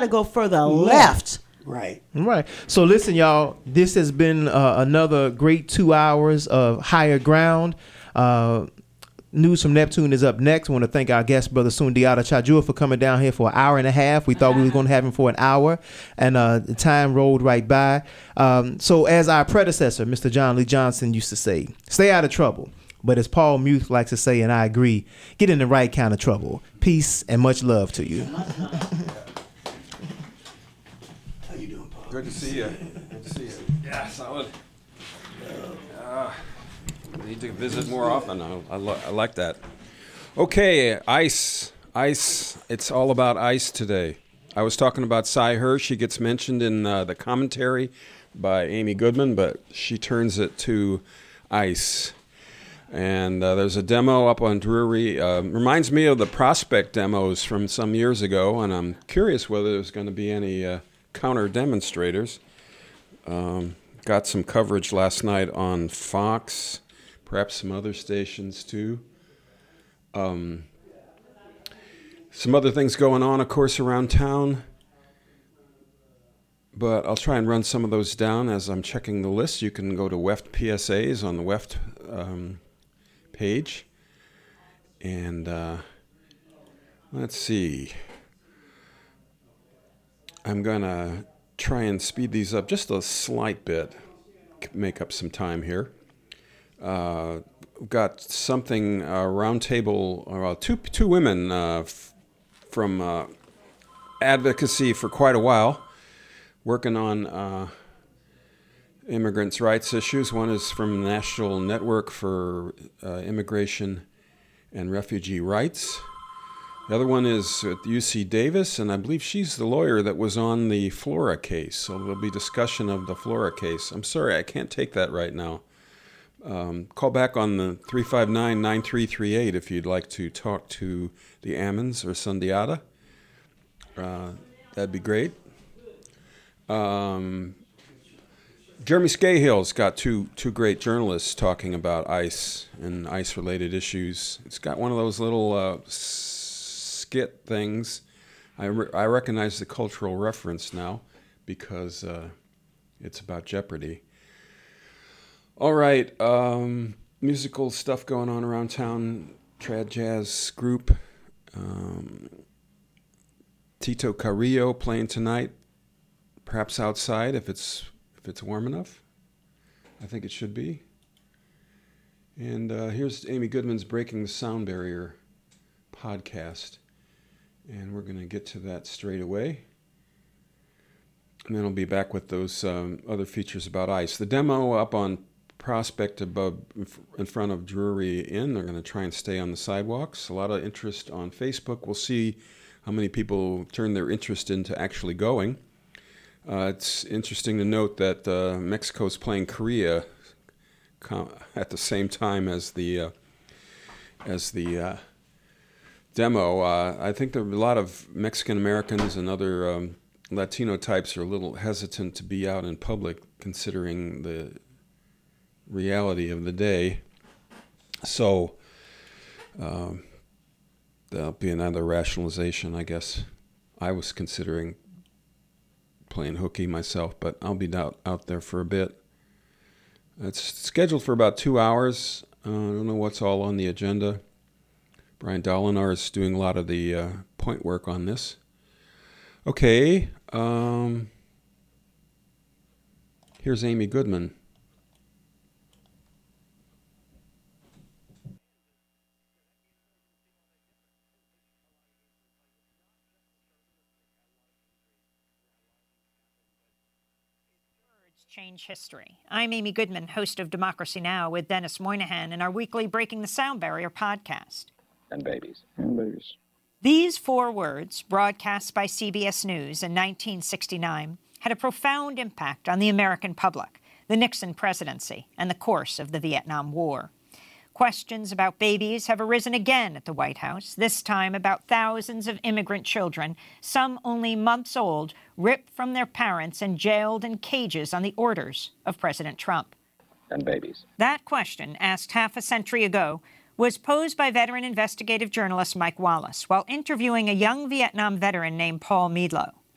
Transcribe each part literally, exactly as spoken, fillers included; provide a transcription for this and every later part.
got to go further yeah. left. Right. Right. So listen, y'all, this has been uh, another great two hours of Higher Ground. Uh, News from Neptune is up next. I want to thank our guest, Brother Sundiata Chajua, for coming down here for an hour and a half. We thought we were going to have him for an hour, and uh, the time rolled right by. Um, so as our predecessor, Mister John Lee Johnson, used to say, stay out of trouble. But as Paul Muth likes to say, and I agree, get in the right kind of trouble. Peace and much love to you. How you doing, Paul? Good to see you. Good to see you. Yeah, solid. Uh, need to visit more often. I, I, lo- I like that. Okay, ice. Ice. It's all about ice today. I was talking about Cy Hirsch. She gets mentioned in uh, the commentary by Amy Goodman, but she turns it to ice. And uh, there's a demo up on Drury. Uh, reminds me of the Prospect demos from some years ago, and I'm curious whether there's going to be any uh, counter demonstrators. Um, got some coverage last night on Fox, perhaps some other stations too. Um, some other things going on, of course, around town. But I'll try and run some of those down as I'm checking the list. You can go to W E F T P S As on the W E F T um, page. And uh, let's see. I'm going to try and speed these up just a slight bit, make up some time here. Uh, got something, uh, roundtable, uh, two, two women uh, f- from uh, advocacy for quite a while, working on uh, immigrants' rights issues. One is from the National Network for uh, Immigration and Refugee Rights. The other one is at U C Davis, and I believe she's the lawyer that was on the Flora case. So there'll be discussion of the Flora case. I'm sorry, I can't take that right now. Um, call back on the three five nine, nine three three eight if you'd like to talk to the Ammons or Sundiata. Uh, that'd be great. Um, Jeremy Scahill's got two two great journalists talking about ICE and ICE-related issues. It's got one of those little uh, skit things. I, re- I recognize the cultural reference now because uh, it's about Jeopardy. All right, um, musical stuff going on around town. Trad Jazz group. Um, Tito Carrillo playing tonight. Perhaps outside if it's if it's warm enough. I think it should be. And uh, here's Amy Goodman's Breaking the Sound Barrier podcast. And we're going to get to that straight away. And then I'll be back with those um, other features about ICE. The demo up on Prospect above in front of Drury Inn. They're going to try and stay on the sidewalks. A lot of interest on Facebook. We'll see how many people turn their interest into actually going. Uh, it's interesting to note that uh, Mexico's playing Korea com- at the same time as the uh, as the uh, demo. Uh, I think there are a lot of Mexican Americans and other um, Latino types are a little hesitant to be out in public, considering the reality of the day. So um, that'll be another rationalization, I guess. I was considering playing hooky myself, but I'll be out, out there for a bit. It's scheduled for about two hours. Uh, I don't know what's all on the agenda. Brian Dolinar is doing a lot of the uh, point work on this. Okay. Um, here's Amy Goodman. Change history. I'm Amy Goodman, host of Democracy Now! With Dennis Moynihan in our weekly Breaking the Sound Barrier podcast. And babies. And babies. These four words, broadcast by C B S News in nineteen sixty-nine, had a profound impact on the American public, the Nixon presidency, and the course of the Vietnam War. Questions about babies have arisen again at the White House, this time about thousands of immigrant children, some only months old, ripped from their parents and jailed in cages on the orders of President Trump. And babies. That question, asked half a century ago, was posed by veteran investigative journalist Mike Wallace while interviewing a young Vietnam veteran named Paul Meadlow.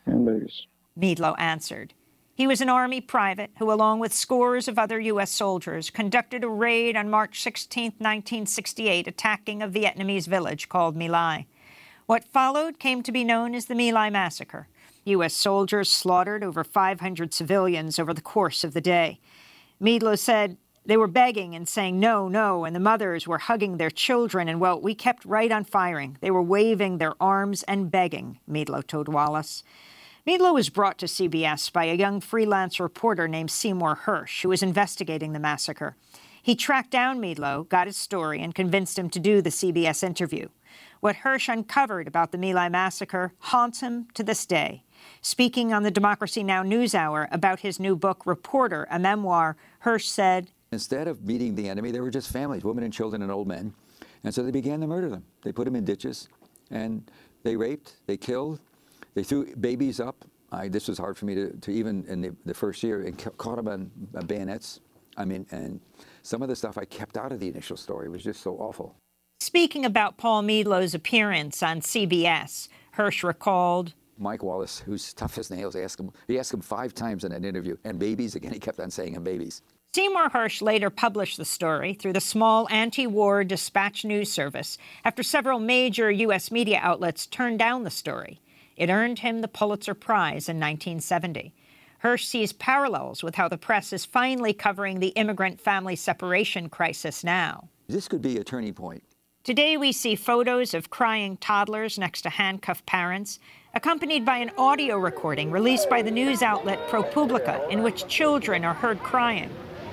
and babies. Meadlow answered. He was an Army private who, along with scores of other U S soldiers, conducted a raid on March sixteenth, nineteen sixty-eight, attacking a Vietnamese village called My Lai. What followed came to be known as the My Lai Massacre. U S soldiers slaughtered over five hundred civilians over the course of the day. Meadlow said they were begging and saying no, no, and the mothers were hugging their children, and, well, we kept right on firing. They were waving their arms and begging, Meadlow told Wallace. Meadlow was brought to C B S by a young freelance reporter named Seymour Hersh, who was investigating the massacre. He tracked down Meadlow, got his story, and convinced him to do the C B S interview. What Hersh uncovered about the My Lai massacre haunts him to this day. Speaking on the Democracy Now! NewsHour about his new book, Reporter, a memoir, Hersh said, instead of meeting the enemy, they were just families, women and children and old men. And so they began to murder them. They put them in ditches, and they raped, they killed, they threw babies up. I, this was hard for me to, to even in the, the first year, and ca- caught them on uh, bayonets. I mean, and some of the stuff I kept out of the initial story was just so awful. Speaking about Paul Meadlow's appearance on C B S, Hersh recalled, Mike Wallace, who's tough as nails, asked him, he asked him five times in that interview, and babies, again, he kept on saying, and babies. Seymour Hersh later published the story through the small anti-war Dispatch news service after several major U S media outlets turned down the story. It earned him the Pulitzer Prize in nineteen seventy. Hersh sees parallels with how the press is finally covering the immigrant family separation crisis now. This could be a turning point. Today we see photos of crying toddlers next to handcuffed parents, accompanied by an audio recording released by the news outlet ProPublica, in which children are heard crying.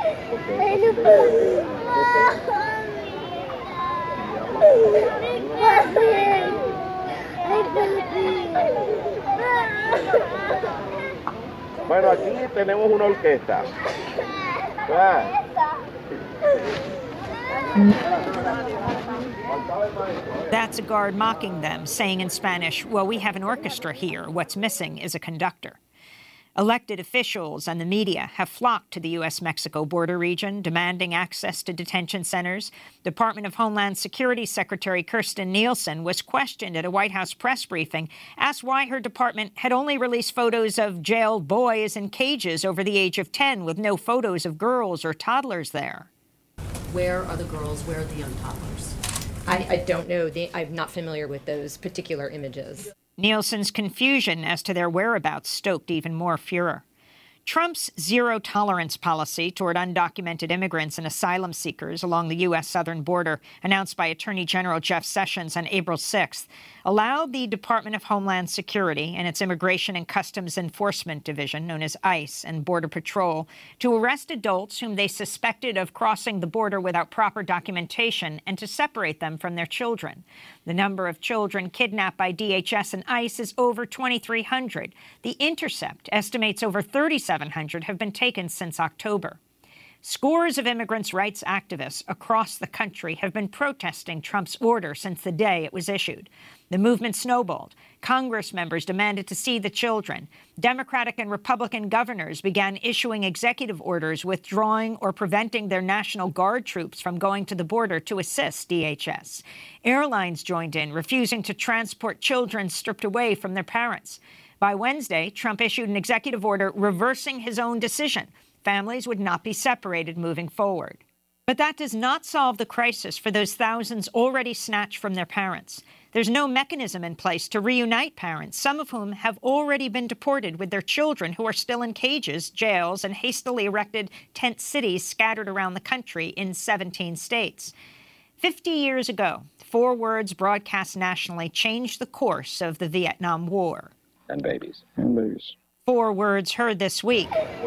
Bueno, aquí tenemos una orquesta. That's a guard mocking them, saying in Spanish, well, we have an orchestra here. What's missing is a conductor. Elected officials and the media have flocked to the U S Mexico border region, demanding access to detention centers. Department of Homeland Security Secretary Kirstjen Nielsen was questioned at a White House press briefing, asked why her department had only released photos of jailed boys in cages over the age of ten, with no photos of girls or toddlers there. Where are the girls? Where are the young toddlers? I, I don't know. The, I'm not familiar with those particular images. Nielsen's confusion as to their whereabouts stoked even more furor. Trump's zero-tolerance policy toward undocumented immigrants and asylum seekers along the U S southern border, announced by Attorney General Jeff Sessions on April sixth, allowed the Department of Homeland Security and its Immigration and Customs Enforcement Division, known as ICE, and Border Patrol, to arrest adults whom they suspected of crossing the border without proper documentation and to separate them from their children. The number of children kidnapped by D H S and ICE is over twenty-three hundred. The Intercept estimates over thirty-seven hundred have been taken since October. Scores of immigrants' rights activists across the country have been protesting Trump's order since the day it was issued. The movement snowballed. Congress members demanded to see the children. Democratic and Republican governors began issuing executive orders withdrawing or preventing their National Guard troops from going to the border to assist D H S. Airlines joined in, refusing to transport children stripped away from their parents. By Wednesday, Trump issued an executive order reversing his own decision. Families would not be separated moving forward. But that does not solve the crisis for those thousands already snatched from their parents. There's no mechanism in place to reunite parents, some of whom have already been deported with their children who are still in cages, jails, and hastily erected tent cities scattered around the country in seventeen states. Fifty years ago, four words broadcast nationally changed the course of the Vietnam War. And babies. And babies. Four words heard this week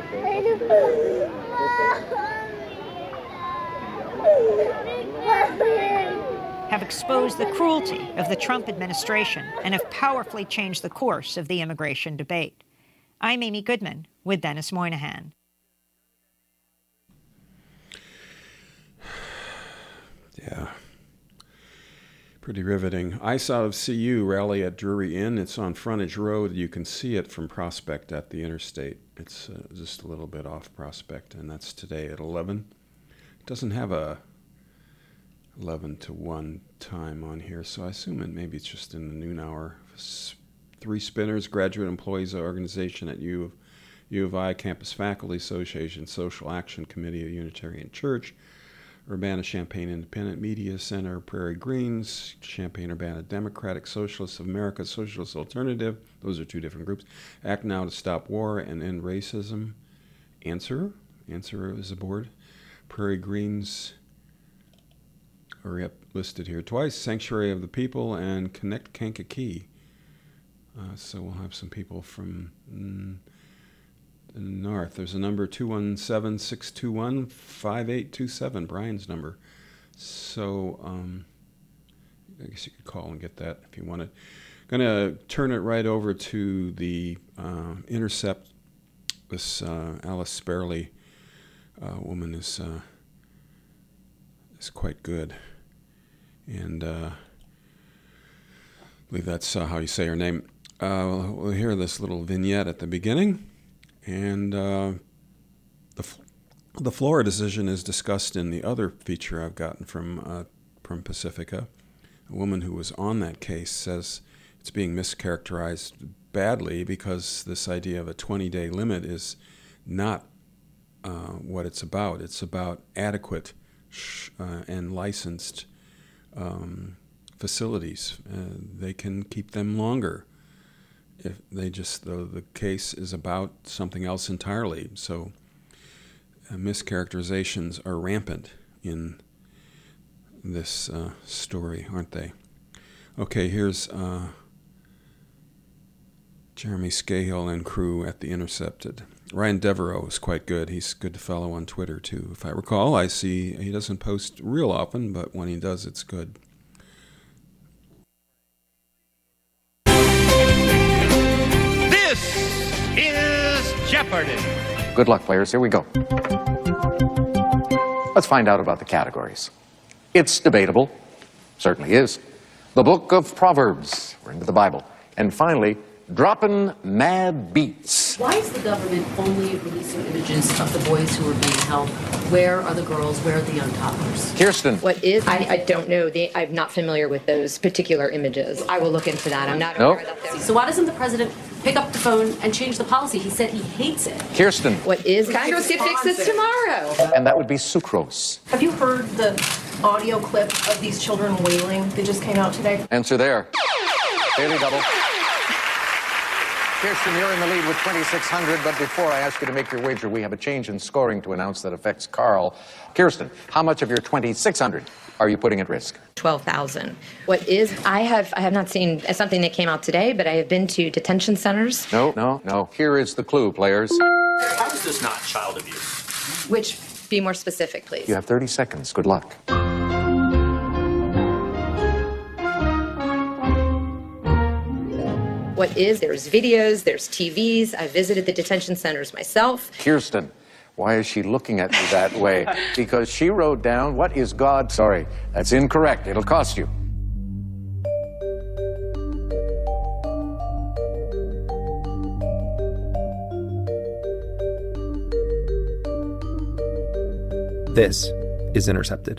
have exposed the cruelty of the Trump administration and have powerfully changed the course of the immigration debate. I'm Amy Goodman with Dennis Moynihan. Yeah. Pretty riveting. ICE out of C U rally at Drury Inn. It's on Frontage Road. You can see it from Prospect at the interstate. It's uh, just a little bit off Prospect, and that's today at eleven. It doesn't have a eleven to one time on here, so I assume it maybe it's just in the noon hour, Three Spinners, Graduate Employees Organization at U of, U of I, Campus Faculty Association, Social Action Committee of Unitarian Church, Urbana-Champaign Independent Media Center, Prairie Greens, Champaign-Urbana Democratic Socialists of America, Socialist Alternative, those are two different groups, Act Now to Stop War and End Racism, Answer, Answer is a board, Prairie Greens, are yep, listed here twice, Sanctuary of the People, and Connect Kankakee. Uh, so we'll have some people from mm, the north. There's a number two one seven, six two one, five eight two seven, Brian's number. So um, I guess you could call and get that if you wanted. Going to turn it right over to the uh, Intercept. This uh, Alice Sperley uh, woman is uh, is quite good, and uh, I believe that's uh, how you say her name. Uh, we'll hear this little vignette at the beginning, and uh, the the Flora decision is discussed in the other feature I've gotten from uh, from Pacifica. A woman who was on that case says it's being mischaracterized badly because this idea of a twenty-day limit is not uh, what it's about. It's about adequate sh- uh, and licensed um, facilities. Uh, they can keep them longer. If they just, the, the case is about something else entirely. So uh, mischaracterizations are rampant in this uh, story, aren't they? Okay, here's uh, Jeremy Scahill and crew at The Intercepted. Ryan Devereaux is quite good. He's good to follow on Twitter, too. If I recall, I see he doesn't post real often, but when he does, it's good. This is Jeopardy! Good luck, players. Here we go. Let's find out about the categories. It's debatable. Certainly is. The Book of Proverbs. We're into the Bible. And finally, dropping mad beats. Why is the government only releasing images of the boys who are being held? Where are the girls? Where are the young toddlers? Kirsten. What is? I, I don't know. The, I'm not familiar with those particular images. I will look into that. I'm not Nope. aware that they're- So why doesn't the president pick up the phone and change the policy? He said he hates it. Kirsten. What is? Congress can fix this tomorrow. And that would be sucrose. Have you heard the audio clip of these children wailing that just came out today? Answer there. Daily double. Kirsten, you're in the lead with twenty-six hundred, but before I ask you to make your wager, we have a change in scoring to announce that affects Carl. Kirsten, how much of your twenty-six hundred are you putting at risk? twelve thousand. What is? I have I have not seen something that came out today, but I have been to detention centers. No, no, no. Here is the clue, players. How is this not child abuse? Which, be more specific, please. You have thirty seconds. Good luck. What is? There's videos, there's T Vs. I visited the detention centers myself. Kirsten, why is she looking at me that way? Because she wrote down, what is God? Sorry, that's incorrect. It'll cost you. This is Intercepted.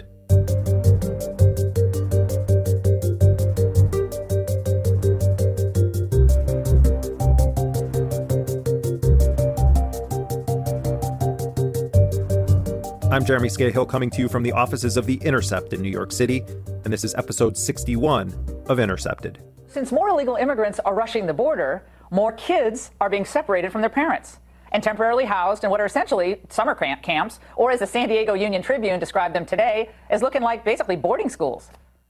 I'm Jeremy Scahill, coming to you from the offices of The Intercept in New York City, and this is episode sixty-one of Intercepted. Since more illegal immigrants are rushing the border, more kids are being separated from their parents and temporarily housed in what are essentially summer camp camps, or as the San Diego Union Tribune described them today, as looking like basically boarding schools.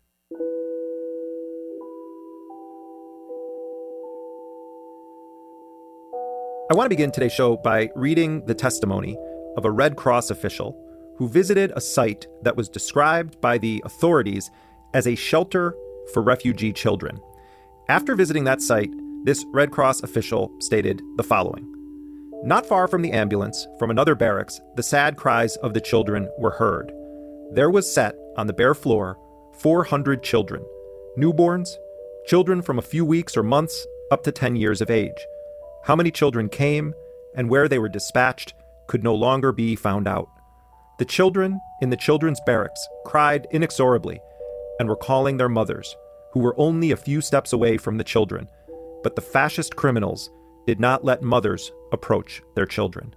I want to begin today's show by reading the testimony of a Red Cross official who visited a site that was described by the authorities as a shelter for refugee children. After visiting that site, this Red Cross official stated the following. Not far from the ambulance, from another barracks, the sad cries of the children were heard. There was set on the bare floor four hundred children, newborns, children from a few weeks or months up to ten years of age. How many children came and where they were dispatched could no longer be found out. The children in the children's barracks cried inexorably and were calling their mothers, who were only a few steps away from the children, but the fascist criminals did not let mothers approach their children.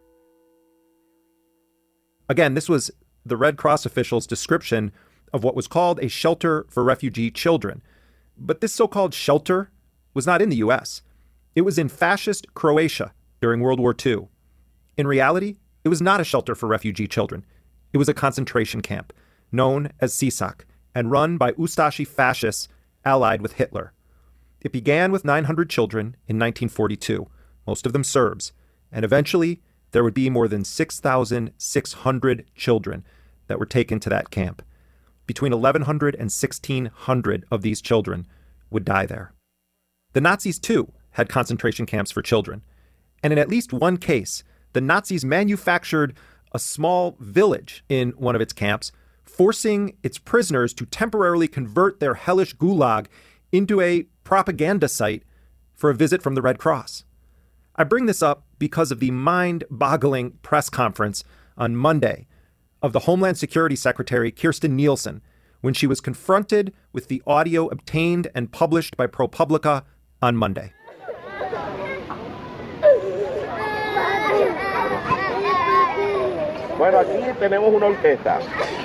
Again, this was the Red Cross official's description of what was called a shelter for refugee children. But this so-called shelter was not in the U S. It was in fascist Croatia during World War Two. In reality, it was not a shelter for refugee children. It was a concentration camp known as Sisak and run by Ustashi fascists allied with Hitler. It began with nine hundred children in nineteen forty-two, most of them Serbs, and eventually there would be more than six thousand six hundred children that were taken to that camp. Between eleven hundred and sixteen hundred of these children would die there. The Nazis, too, had concentration camps for children. And in at least one case, the Nazis manufactured a small village in one of its camps, forcing its prisoners to temporarily convert their hellish gulag into a propaganda site for a visit from the Red Cross. I bring this up because of the mind-boggling press conference on Monday of the Homeland Security Secretary Kirstjen Nielsen when she was confronted with the audio obtained and published by ProPublica on Monday. Bueno, aquí tenemos una orquesta.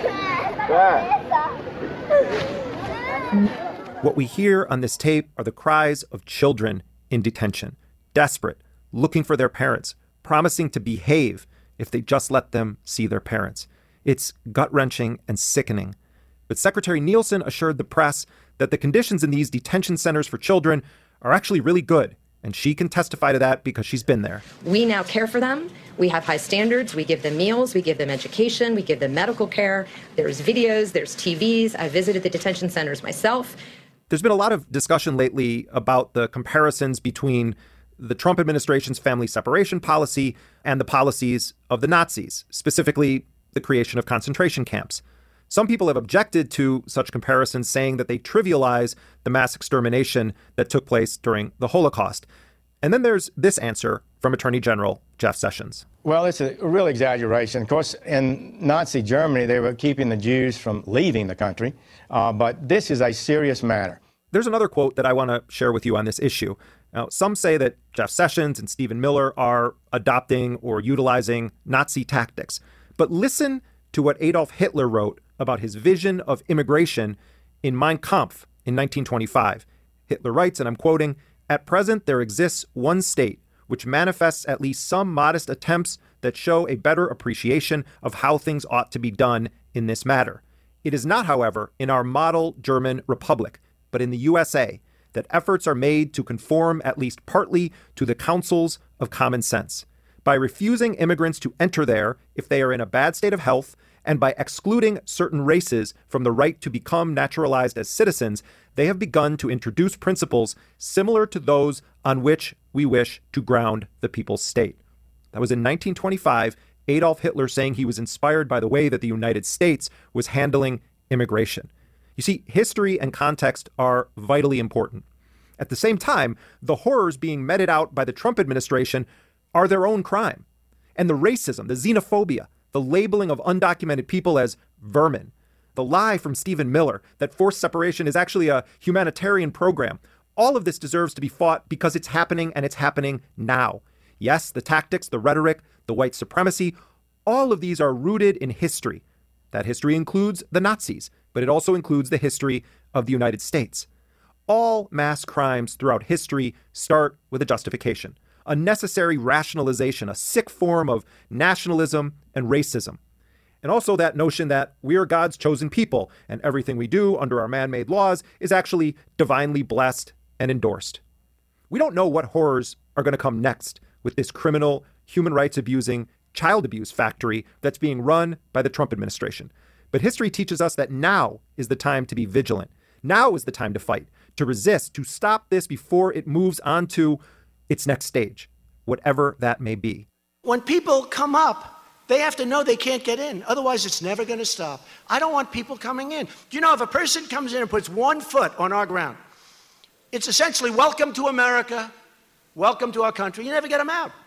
What we hear on this tape are the cries of children in detention, desperate, looking for their parents, promising to behave if they just let them see their parents. It's gut-wrenching and sickening. But Secretary Nielsen assured the press that the conditions in these detention centers for children are actually really good, and she can testify to that because she's been there. We now care for them. We have high standards. We give them meals. We give them education. We give them medical care. There's videos. There's T Vs. I visited the detention centers myself. There's been a lot of discussion lately about the comparisons between the Trump administration's family separation policy and the policies of the Nazis, specifically the creation of concentration camps. Some people have objected to such comparisons, saying that they trivialize the mass extermination that took place during the Holocaust. And then there's this answer from Attorney General Jeff Sessions. Well, it's a real exaggeration. Of course, in Nazi Germany, they were keeping the Jews from leaving the country. Uh, but this is a serious matter. There's another quote that I want to share with you on this issue. Now, some say that Jeff Sessions and Stephen Miller are adopting or utilizing Nazi tactics. But listen to what Adolf Hitler wrote about his vision of immigration in Mein Kampf in nineteen twenty-five. Hitler writes, and I'm quoting, "At present, there exists one state which manifests at least some modest attempts that show a better appreciation of how things ought to be done in this matter. It is not, however, in our model German Republic, but in the U S A, that efforts are made to conform at least partly to the counsels of common sense. By refusing immigrants to enter there if they are in a bad state of health, and by excluding certain races from the right to become naturalized as citizens, they have begun to introduce principles similar to those on which we wish to ground the people's state." That was in nineteen twenty-five, Adolf Hitler saying he was inspired by the way that the United States was handling immigration. You see, history and context are vitally important. At the same time, the horrors being meted out by the Trump administration are their own crime. And the racism, the xenophobia, the labeling of undocumented people as vermin, the lie from Stephen Miller that forced separation is actually a humanitarian program, all of this deserves to be fought because it's happening, and it's happening now. Yes, the tactics, the rhetoric, the white supremacy, all of these are rooted in history. That history includes the Nazis, but it also includes the history of the United States. All mass crimes throughout history start with a justification, a necessary rationalization, a sick form of nationalism and racism. And also that notion that we are God's chosen people and everything we do under our man-made laws is actually divinely blessed and endorsed. We don't know what horrors are going to come next with this criminal, human rights abusing, child abuse factory that's being run by the Trump administration. But history teaches us that now is the time to be vigilant. Now is the time to fight, to resist, to stop this before it moves on to its next stage, whatever that may be. When people come up, they have to know they can't get in. Otherwise, it's never going to stop. I don't want people coming in. Do you know, if a person comes in and puts one foot on our ground, it's essentially welcome to America, welcome to our country. You never get them out.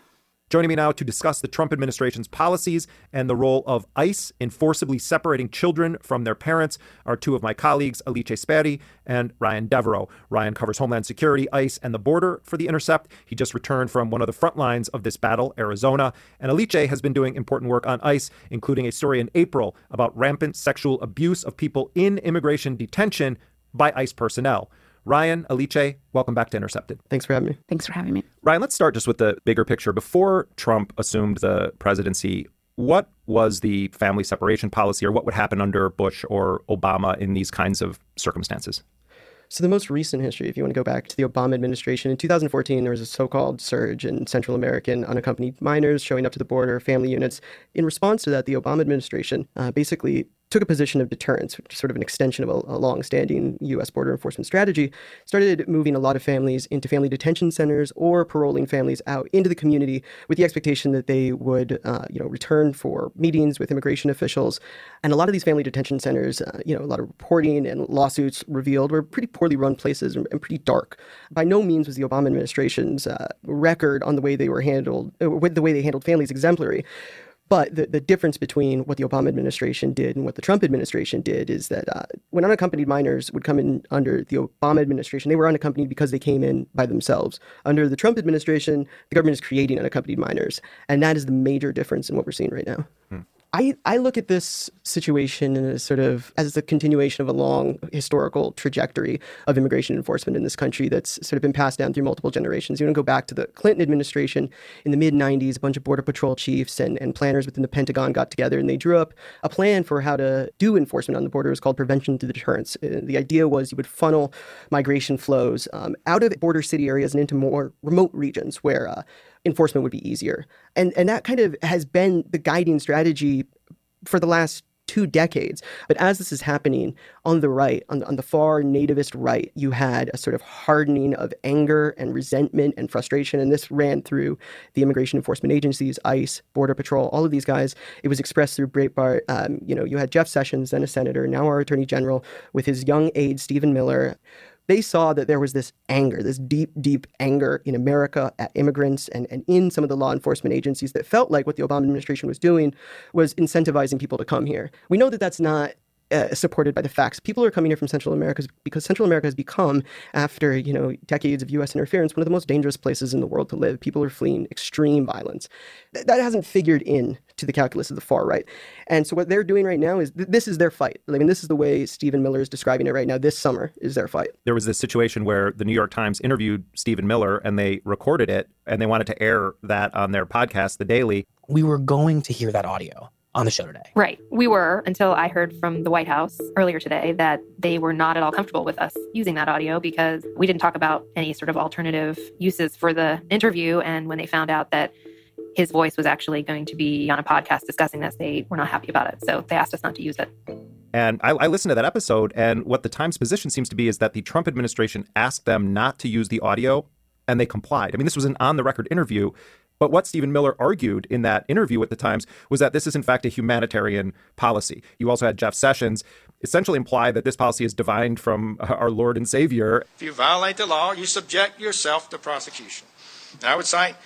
Joining me now to discuss the Trump administration's policies and the role of ICE in forcibly separating children from their parents are two of my colleagues, Alice Sperry and Ryan Devereaux. Ryan covers Homeland Security, ICE, and the border for The Intercept. He just returned from one of the front lines of this battle, Arizona. And Alice has been doing important work on ICE, including a story in April about rampant sexual abuse of people in immigration detention by ICE personnel. Ryan, Alice, welcome back to Intercepted. Thanks for having me. Thanks for having me. Ryan, let's start just with the bigger picture. Before Trump assumed the presidency, what was the family separation policy, or what would happen under Bush or Obama in these kinds of circumstances? So the most recent history, if you want to go back to the Obama administration, in two thousand fourteen, there was a so-called surge in Central American unaccompanied minors showing up to the border, family units. In response to that, the Obama administration uh, basically took a position of deterrence, which is sort of an extension of a, a long-standing U S border enforcement strategy, started moving a lot of families into family detention centers or paroling families out into the community with the expectation that they would, uh, you know, return for meetings with immigration officials. And a lot of these family detention centers, uh, you know, a lot of reporting and lawsuits revealed were pretty poorly run places and, and pretty dark. By no means was the Obama administration's uh, record on the way they were handled, uh, with the way they handled families exemplary. But the, the difference between what the Obama administration did and what the Trump administration did is that uh, when unaccompanied minors would come in under the Obama administration, they were unaccompanied because they came in by themselves. Under the Trump administration, the government is creating unaccompanied minors. And that is the major difference in what we're seeing right now. Hmm. I, I look at this situation as sort of as the continuation of a long historical trajectory of immigration enforcement in this country that's sort of been passed down through multiple generations. You want to go back to the Clinton administration in the mid nineties, a bunch of Border Patrol chiefs and, and planners within the Pentagon got together and they drew up a plan for how to do enforcement on the border. It was called prevention through deterrence. Uh, the idea was you would funnel migration flows um, out of border city areas and into more remote regions where uh, enforcement would be easier. And and that kind of has been the guiding strategy for the last two decades. But as this is happening on the right, on, on the far nativist right, you had a sort of hardening of anger and resentment and frustration. And this ran through the immigration enforcement agencies, ICE, Border Patrol, all of these guys. It was expressed through Breitbart. Um, you know, you had Jeff Sessions, then a senator, now our attorney general, with his young aide, Stephen Miller. They saw that there was this anger, this deep, deep anger in America at immigrants and, and in some of the law enforcement agencies that felt like what the Obama administration was doing was incentivizing people to come here. We know that that's not uh, supported by the facts. People are coming here from Central America because Central America has become, after, you know, decades of U S interference, one of the most dangerous places in the world to live. People are fleeing extreme violence. Th- that hasn't figured in to the calculus of the far right. And so what they're doing right now is th- this is their fight. I mean, this is the way Stephen Miller is describing it right now. This summer is their fight. There was this situation where the New York Times interviewed Stephen Miller and they recorded it and they wanted to air that on their podcast, The Daily. We were going to hear that audio on the show today. Right. We were, until I heard from the White House earlier today that they were not at all comfortable with us using that audio because we didn't talk about any sort of alternative uses for the interview. And when they found out that his voice was actually going to be on a podcast discussing this, they were not happy about it. So they asked us not to use it. And I, I listened to that episode, and what the Times position seems to be is that the Trump administration asked them not to use the audio, and they complied. I mean, this was an on-the-record interview. But what Stephen Miller argued in that interview with the Times was that this is, in fact, a humanitarian policy. You also had Jeff Sessions essentially imply that this policy is divined from our Lord and Savior. If you violate the law, you subject yourself to prosecution. I would cite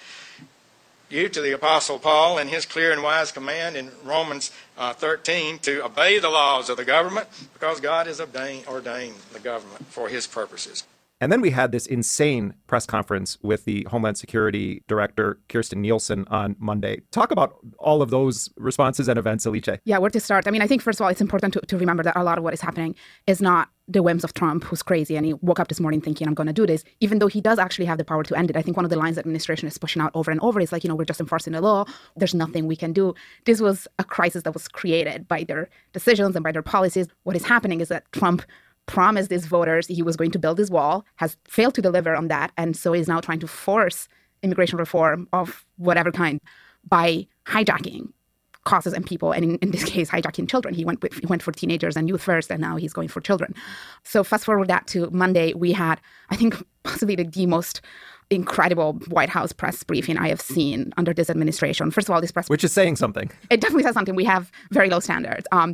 you to the Apostle Paul and his clear and wise command in Romans uh, thirteen to obey the laws of the government because God has ordained, ordained the government for his purposes. And then we had this insane press conference with the Homeland Security Director, Kirstjen Nielsen, on Monday. Talk about all of those responses and events, Alice. Yeah, where to start? I mean, I think, first of all, it's important to, to remember that a lot of what is happening is not the whims of Trump, who's crazy, and he woke up this morning thinking, I'm going to do this, even though he does actually have the power to end it. I think one of the lines the administration is pushing out over and over is like, you know, we're just enforcing the law. There's nothing we can do. This was a crisis that was created by their decisions and by their policies. What is happening is that Trump promised these voters he was going to build this wall, has failed to deliver on that, and so is now trying to force immigration reform of whatever kind by hijacking causes and people, and in, in this case, hijacking children. He went with, he went for teenagers and youth first, and now he's going for children. So fast forward that to Monday, we had, I think, possibly the, the most incredible White House press briefing I have seen under this administration. First of all, this press... Which is saying something. It definitely says something. We have very low standards. Um,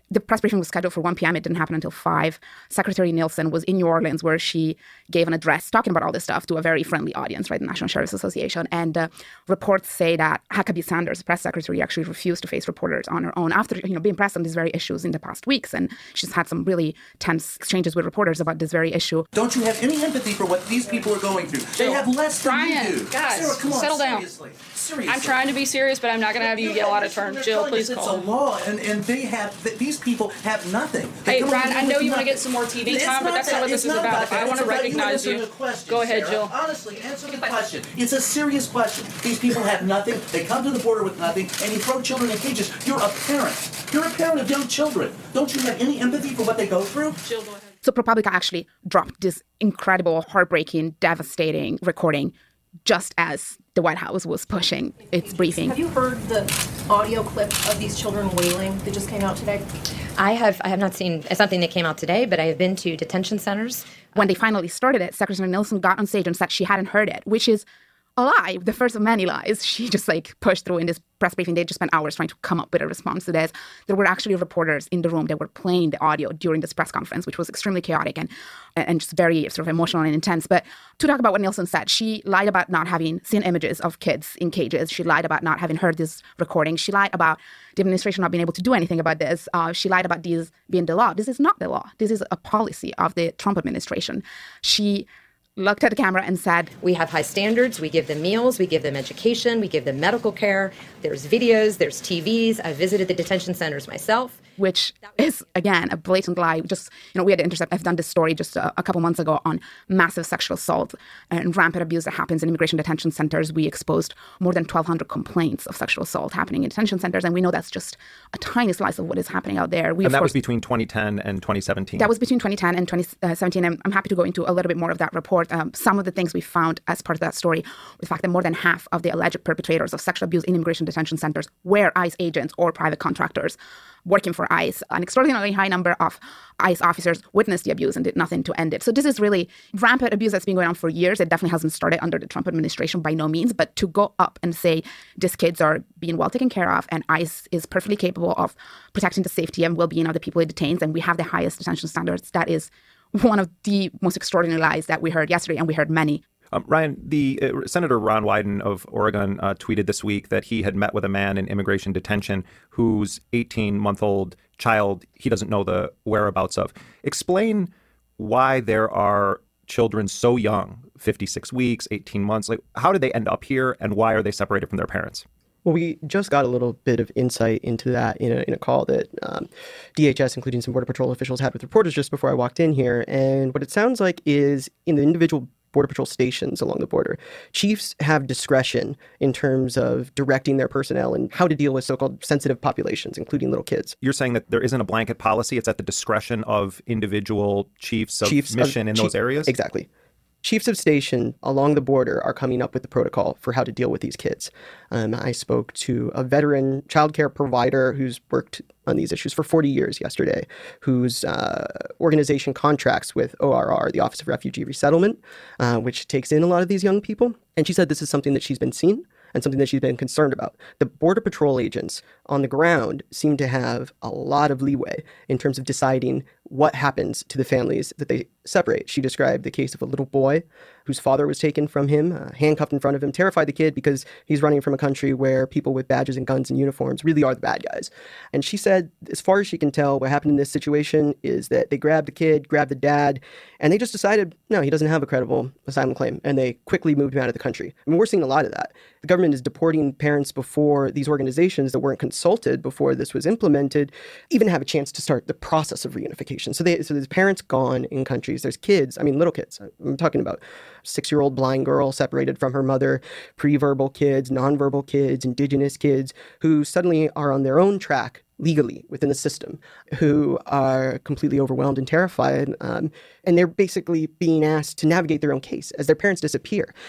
The press briefing was scheduled for one p.m. It didn't happen until five. Secretary Nielsen was in New Orleans, where she gave an address talking about all this stuff to a very friendly audience, right, the National Sheriff's Association. And uh, reports say that Huckabee Sanders, press secretary, actually refused to face reporters on her own after, you know, being pressed on these very issues in the past weeks. And she's had some really tense exchanges with reporters about this very issue. Don't you have any empathy for what these people are going through? They have less than Brian, you do. guys, Sarah, come on, settle down. seriously. Seriously. I'm trying to be serious, but I'm not going to have you yell out of turn. Jill, please it's call. It's a law, and, and they have, th- these people have nothing. They Hey, come Brian, over I here know with you want to nothing. get some more T V It's time, but not that's that. not what this It's is not about. about If that. I want It's to about you recognize answering you, a question, go ahead, Sarah. Jill. Honestly, answer the question. It's a serious question. These people have nothing. They come to the border with nothing, and you throw children in cages. You're a parent. You're a parent of young children. Don't you have any empathy for what they go through? Jill, go ahead. So ProPublica actually dropped this incredible, heartbreaking, devastating recording just as the White House was pushing its briefing. Have you heard the audio clip of these children wailing that just came out today? I have I have not seen something that came out today, but I have been to detention centers. When they finally started it, Secretary Nielsen got on stage and said she hadn't heard it, which is a lie, the first of many lies. She just like pushed through in this press briefing. They just spent hours trying to come up with a response to this. There were actually reporters in the room that were playing the audio during this press conference, which was extremely chaotic and and just very sort of emotional and intense. But to talk about what Nielsen said, she lied about not having seen images of kids in cages. She lied about not having heard this recording. She lied about the administration not being able to do anything about this. Uh, she lied about these being the law. This is not the law. This is a policy of the Trump administration. She looked at the camera and said, we have high standards. We give them meals. We give them education. We give them medical care. There's videos. There's T Vs. I visited the detention centers myself. Which is, again, a blatant lie. Just, you know, we had Intercept. I've done this story just a, a couple months ago on massive sexual assault and rampant abuse that happens in immigration detention centers. We exposed more than twelve hundred complaints of sexual assault happening in detention centers. And we know that's just a tiny slice of what is happening out there. We, and that course, was between twenty ten and twenty seventeen. That was between twenty ten and twenty seventeen. And I'm happy to go into a little bit more of that report. Um, some of the things we found as part of that story, the fact that more than half of the alleged perpetrators of sexual abuse in immigration detention centers were ICE agents or private contractors working for ICE. An extraordinarily high number of ICE officers witnessed the abuse and did nothing to end it. So this is really rampant abuse that's been going on for years. It definitely hasn't started under the Trump administration by no means. But to go up and say these kids are being well taken care of and ICE is perfectly capable of protecting the safety and well-being of the people it detains, and we have the highest detention standards, that is one of the most extraordinary lies that we heard yesterday, and we heard many. Um, Ryan, the uh, Senator Ron Wyden of Oregon uh, tweeted this week that he had met with a man in immigration detention whose eighteen-month-old child he doesn't know the whereabouts of. Explain why there are children so young, fifty-six weeks, eighteen months. Like, how did they end up here, and why are they separated from their parents? Well, we just got a little bit of insight into that in a, in a call that um, D H S, including some Border Patrol officials, had with reporters just before I walked in here. And what it sounds like is in the individual Border Patrol stations along the border, chiefs have discretion in terms of directing their personnel and how to deal with so-called sensitive populations, including little kids. You're saying that there isn't a blanket policy. It's at the discretion of individual chiefs of chiefs mission of, in those chief, areas? Exactly. Chiefs of station along the border are coming up with the protocol for how to deal with these kids. Um, I spoke to a veteran childcare provider who's worked on these issues for forty years yesterday, whose uh, organization contracts with O R R, the Office of Refugee Resettlement, uh, which takes in a lot of these young people. And she said this is something that she's been seeing and something that she's been concerned about. The Border Patrol agents on the ground seem to have a lot of leeway in terms of deciding what happens to the families that they separate. She described the case of a little boy whose father was taken from him, uh, handcuffed in front of him, terrified the kid because he's running from a country where people with badges and guns and uniforms really are the bad guys. And she said, as far as she can tell, what happened in this situation is that they grabbed the kid, grabbed the dad, and they just decided, no, he doesn't have a credible asylum claim. And they quickly moved him out of the country. I mean, we're seeing a lot of that. The government is deporting parents before these organizations that weren't consulted before this was implemented even have a chance to start the process of reunification. So, they, so there's parents gone in countries. There's kids. I mean, little kids. I'm talking about six-year-old blind girl separated from her mother, pre-verbal kids, nonverbal kids, indigenous kids who suddenly are on their own track legally within the system, who are completely overwhelmed and terrified. Um, and they're basically being asked to navigate their own case as their parents disappear.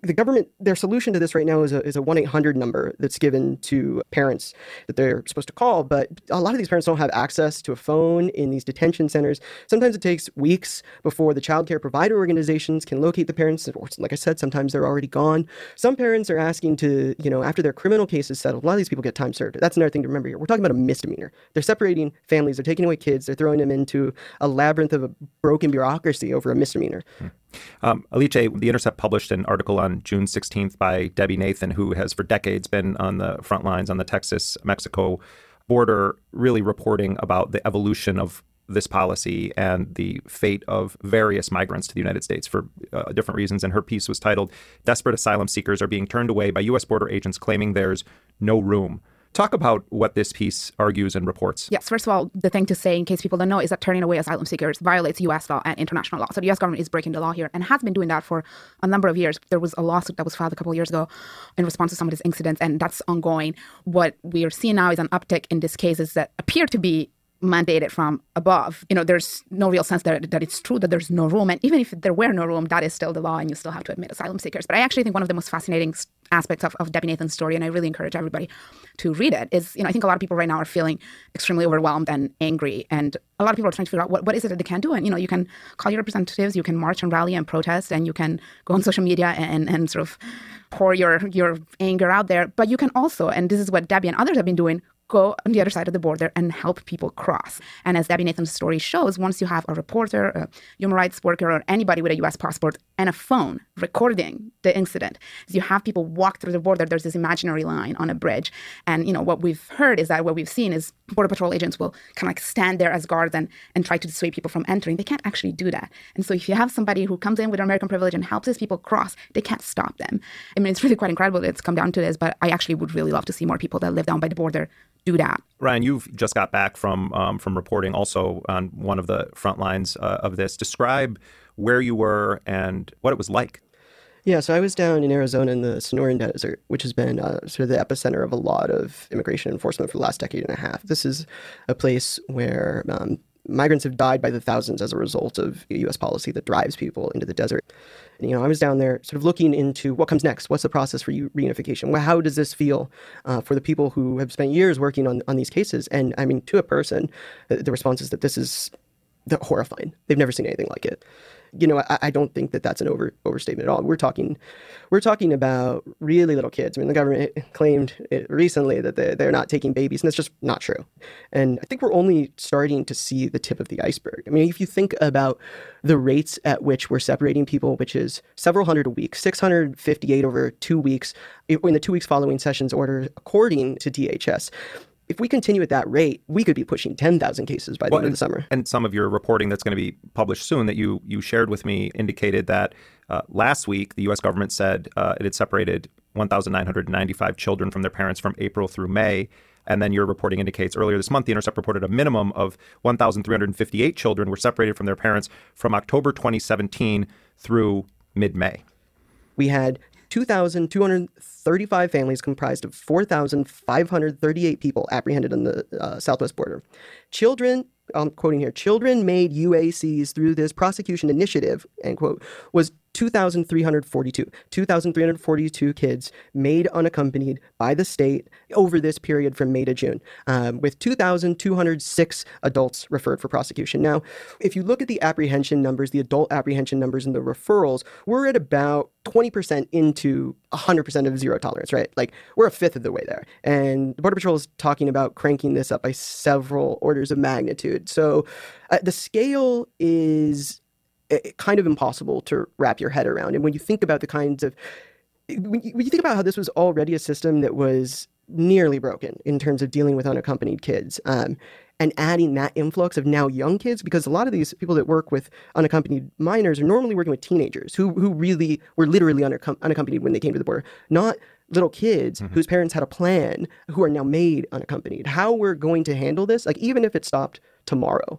the government, their solution to this right now is a is a one eight hundred number that's given to parents that they're supposed to call. But a lot of these parents don't have access to a phone in these detention centers. Sometimes it takes weeks before the child care provider organizations can locate the parents. Or, like I said, sometimes they're already gone. Some parents are asking to, you know, after their criminal case is settled, a lot of these people get time served. That's another thing to remember here. We're talking about a misdemeanor. They're separating families. They're taking away kids. They're throwing them into a labyrinth of a broken bureaucracy over a misdemeanor. Hmm. Um, Alice, The Intercept published an article on June sixteenth by Debbie Nathan, who has for decades been on the front lines on the Texas-Mexico border, really reporting about the evolution of this policy and the fate of various migrants to the United States for uh, different reasons. And her piece was titled, "Desperate Asylum Seekers Are Being Turned Away by U S Border Agents Claiming There's No Room." Talk about what this piece argues and reports. Yes, first of all, the thing to say, in case people don't know, is that turning away asylum seekers violates U S law and international law. So the U S government is breaking the law here and has been doing that for a number of years. There was a lawsuit that was filed a couple of years ago in response to some of these incidents, and that's ongoing. What we are seeing now is an uptick in these cases that appear to be mandated from above. You know, there's no real sense that, that it's true that there's no room. And even if there were no room, that is still the law and you still have to admit asylum seekers. But I actually think one of the most fascinating aspects of, of Debbie Nathan's story, and I really encourage everybody to read it, is, you know, I think a lot of people right now are feeling extremely overwhelmed and angry. And a lot of people are trying to figure out what, what is it that they can do. And, you know, you can call your representatives, you can march and rally and protest, and you can go on social media and, and sort of pour your, your anger out there. But you can also, and this is what Debbie and others have been doing, go on the other side of the border and help people cross. And as Debbie Nathan's story shows, once you have a reporter, a human rights worker, or anybody with a U S passport and a phone recording the incident, you have people walk through the border, there's this imaginary line on a bridge. And, you know, what we've heard is that what we've seen is Border Patrol agents will kind of like stand there as guards and, and try to dissuade people from entering. They can't actually do that. And so if you have somebody who comes in with American privilege and helps these people cross, they can't stop them. I mean, it's really quite incredible that it's come down to this, but I actually would really love to see more people that live down by the border do that. Ryan, you've just got back from um, from reporting also on one of the front lines uh, of this. Describe where you were and what it was like. Yeah, so I was down in Arizona in the Sonoran Desert, which has been uh, sort of the epicenter of a lot of immigration enforcement for the last decade and a half. This is a place where um, migrants have died by the thousands as a result of U S policy that drives people into the desert. And, you know, I was down there sort of looking into what comes next. What's the process for reunification? Well, how does this feel uh, for the people who have spent years working on, on these cases? And I mean, to a person, the, the response is that this is horrifying. They've never seen anything like it. You know, I, I don't think that that's an over overstatement at all. We're talking, we're talking about really little kids. I mean, the government claimed it recently that they, they're not taking babies, and that's just not true. And I think we're only starting to see the tip of the iceberg. I mean, if you think about the rates at which we're separating people, which is several hundred a week, six hundred fifty-eight over two weeks, in the two weeks following Sessions' order, according to D H S. If we continue at that rate, we could be pushing ten thousand cases by the well, end of the summer. And some of your reporting that's going to be published soon that you you shared with me indicated that uh, last week the U S government said uh, it had separated one thousand nine hundred ninety-five children from their parents from April through May. And then your reporting indicates earlier this month, The Intercept reported a minimum of one thousand three hundred fifty-eight children were separated from their parents from October twenty seventeen through mid-May. We had two thousand two hundred thirty-five families comprised of four thousand five hundred thirty-eight people apprehended on the uh, southwest border. Children, I'm quoting here, children made U A Cs through this prosecution initiative, end quote, was two thousand three hundred forty-two. two thousand three hundred forty-two kids made unaccompanied by the state over this period from May to June, um, with two thousand two hundred six adults referred for prosecution. Now, if you look at the apprehension numbers, the adult apprehension numbers and the referrals, we're at about twenty percent into one hundred percent of zero tolerance, right? Like, we're a fifth of the way there. And the Border Patrol is talking about cranking this up by several orders of magnitude. So uh, the scale is kind of impossible to wrap your head around. And when you think about the kinds of, when you, when you think about how this was already a system that was nearly broken in terms of dealing with unaccompanied kids, um, and adding that influx of now young kids, because a lot of these people that work with unaccompanied minors are normally working with teenagers who who really were literally unaccom- unaccompanied when they came to the border, not little kids mm-hmm. whose parents had a plan who are now made unaccompanied. How we're going to handle this, like even if it stopped tomorrow,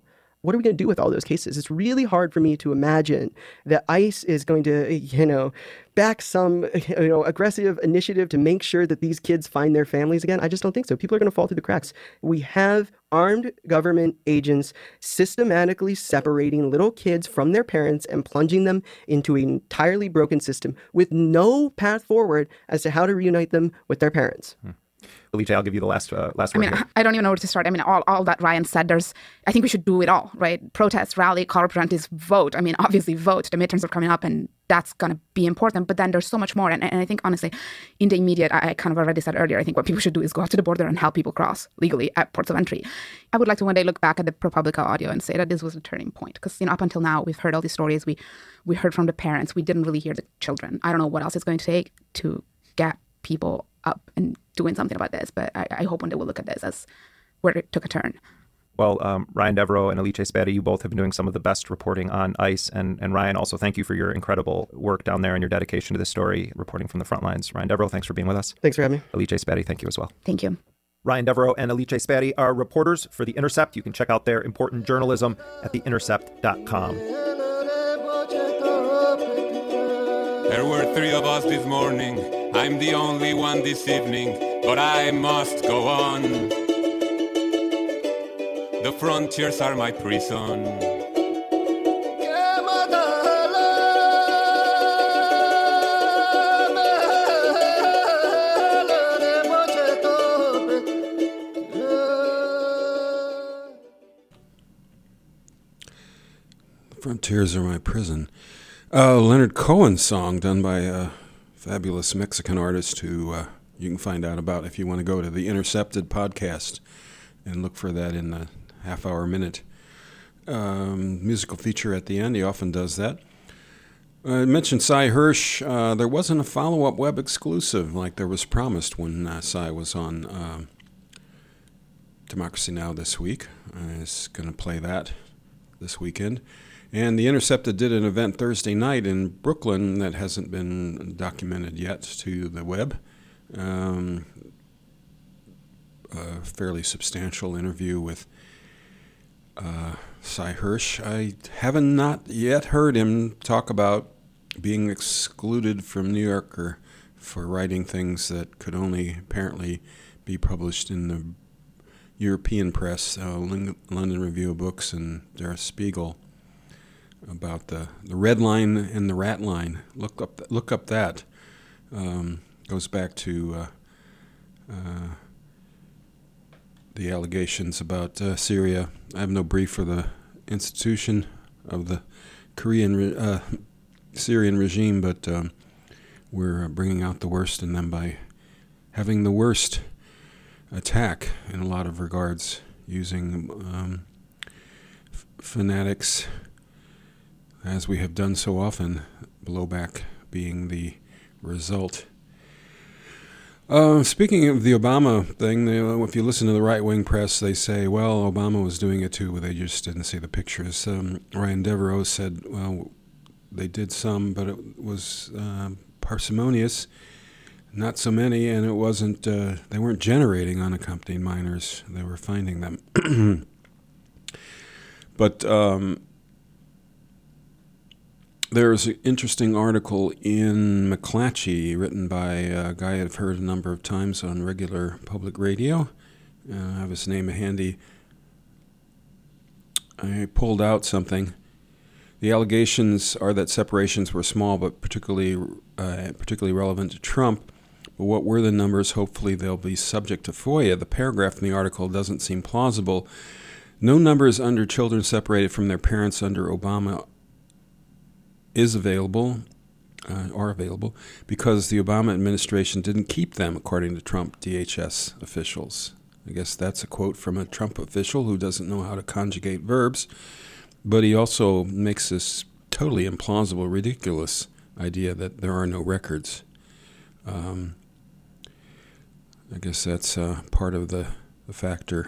what are we going to do with all those cases? It's really hard for me to imagine that ICE is going to, you know, back some, you know, aggressive initiative to make sure that these kids find their families again. I just don't think so. People are going to fall through the cracks. We have armed government agents systematically separating little kids from their parents and plunging them into an entirely broken system with no path forward as to how to reunite them with their parents. Hmm. Alicia, I'll give you the last uh, last I word mean, here. I don't even know where to start. I mean, all, all that Ryan said, there's, I think we should do it all, right? Protest, rally, call representatives, vote. I mean, obviously vote. The midterms are coming up and that's going to be important. But then there's so much more. And, and I think, honestly, in the immediate, I, I kind of already said earlier, I think what people should do is go out to the border and help people cross legally at ports of entry. I would like to one day look back at the ProPublica audio and say that this was a turning point. Because, you know, up until now, we've heard all these stories. We, we heard from the parents. We didn't really hear the children. I don't know what else it's going to take to get people up and doing something about this, but I, I hope one day we'll look at this as where it took a turn. Well, um, Ryan Devereaux and Alicia Spati, you both have been doing some of the best reporting on ICE. And, and Ryan, also thank you for your incredible work down there and your dedication to this story, reporting from the front lines. Ryan Devereaux, thanks for being with us. Thanks for having me. Alicia Spati, thank you as well. Thank you. Ryan Devereaux and Alicia Spati are reporters for The Intercept. You can check out their important journalism at the intercept dot com. There were three of us this morning. I'm the only one this evening, but I must go on. The frontiers are my prison. The frontiers are my prison. Uh, Leonard Cohen's song, done by a fabulous Mexican artist who uh, you can find out about if you want to go to the Intercepted podcast and look for that in the half-hour minute um, musical feature at the end. He often does that. I mentioned Sy Hersh. Uh, there wasn't a follow-up web exclusive like there was promised when uh, Sy was on uh, Democracy Now! This week. I was going to play that this weekend. And The Intercepted did an event Thursday night in Brooklyn that hasn't been documented yet to the web. Um, a fairly substantial interview with uh, Sy Hersh. I haven't not yet heard him talk about being excluded from New Yorker for writing things that could only apparently be published in the European press, uh, London Review of Books and Der Spiegel, about the, the red line and the rat line. Look up look up that. Um, goes back to uh, uh, the allegations about uh, Syria. I have no brief for the institution of the Korean re- uh, Syrian regime, but um, we're bringing out the worst in them by having the worst attack in a lot of regards, using um, f- fanatics, as we have done so often, blowback being the result. Uh, speaking of the Obama thing, they, if you listen to the right-wing press, they say, well, Obama was doing it too, but they just didn't see the pictures. Um, Ryan Devereaux said, well, they did some, but it was uh, parsimonious, not so many, and it wasn't, uh, they weren't generating unaccompanied minors. They were finding them. But um, there's an interesting article in McClatchy written by a guy I've heard a number of times on regular public radio. Uh, I have his name handy. I pulled out something. The allegations are that separations were small, but particularly uh, particularly relevant to Trump. But what were the numbers? Hopefully they'll be subject to FOIA. The paragraph in the article doesn't seem plausible. No numbers under children separated from their parents under Obama is available, uh, are available, because the Obama administration didn't keep them, according to Trump D H S officials. I guess that's a quote from a Trump official who doesn't know how to conjugate verbs, but he also makes this totally implausible, ridiculous idea that there are no records. Um, I guess that's uh, part of the, the factor.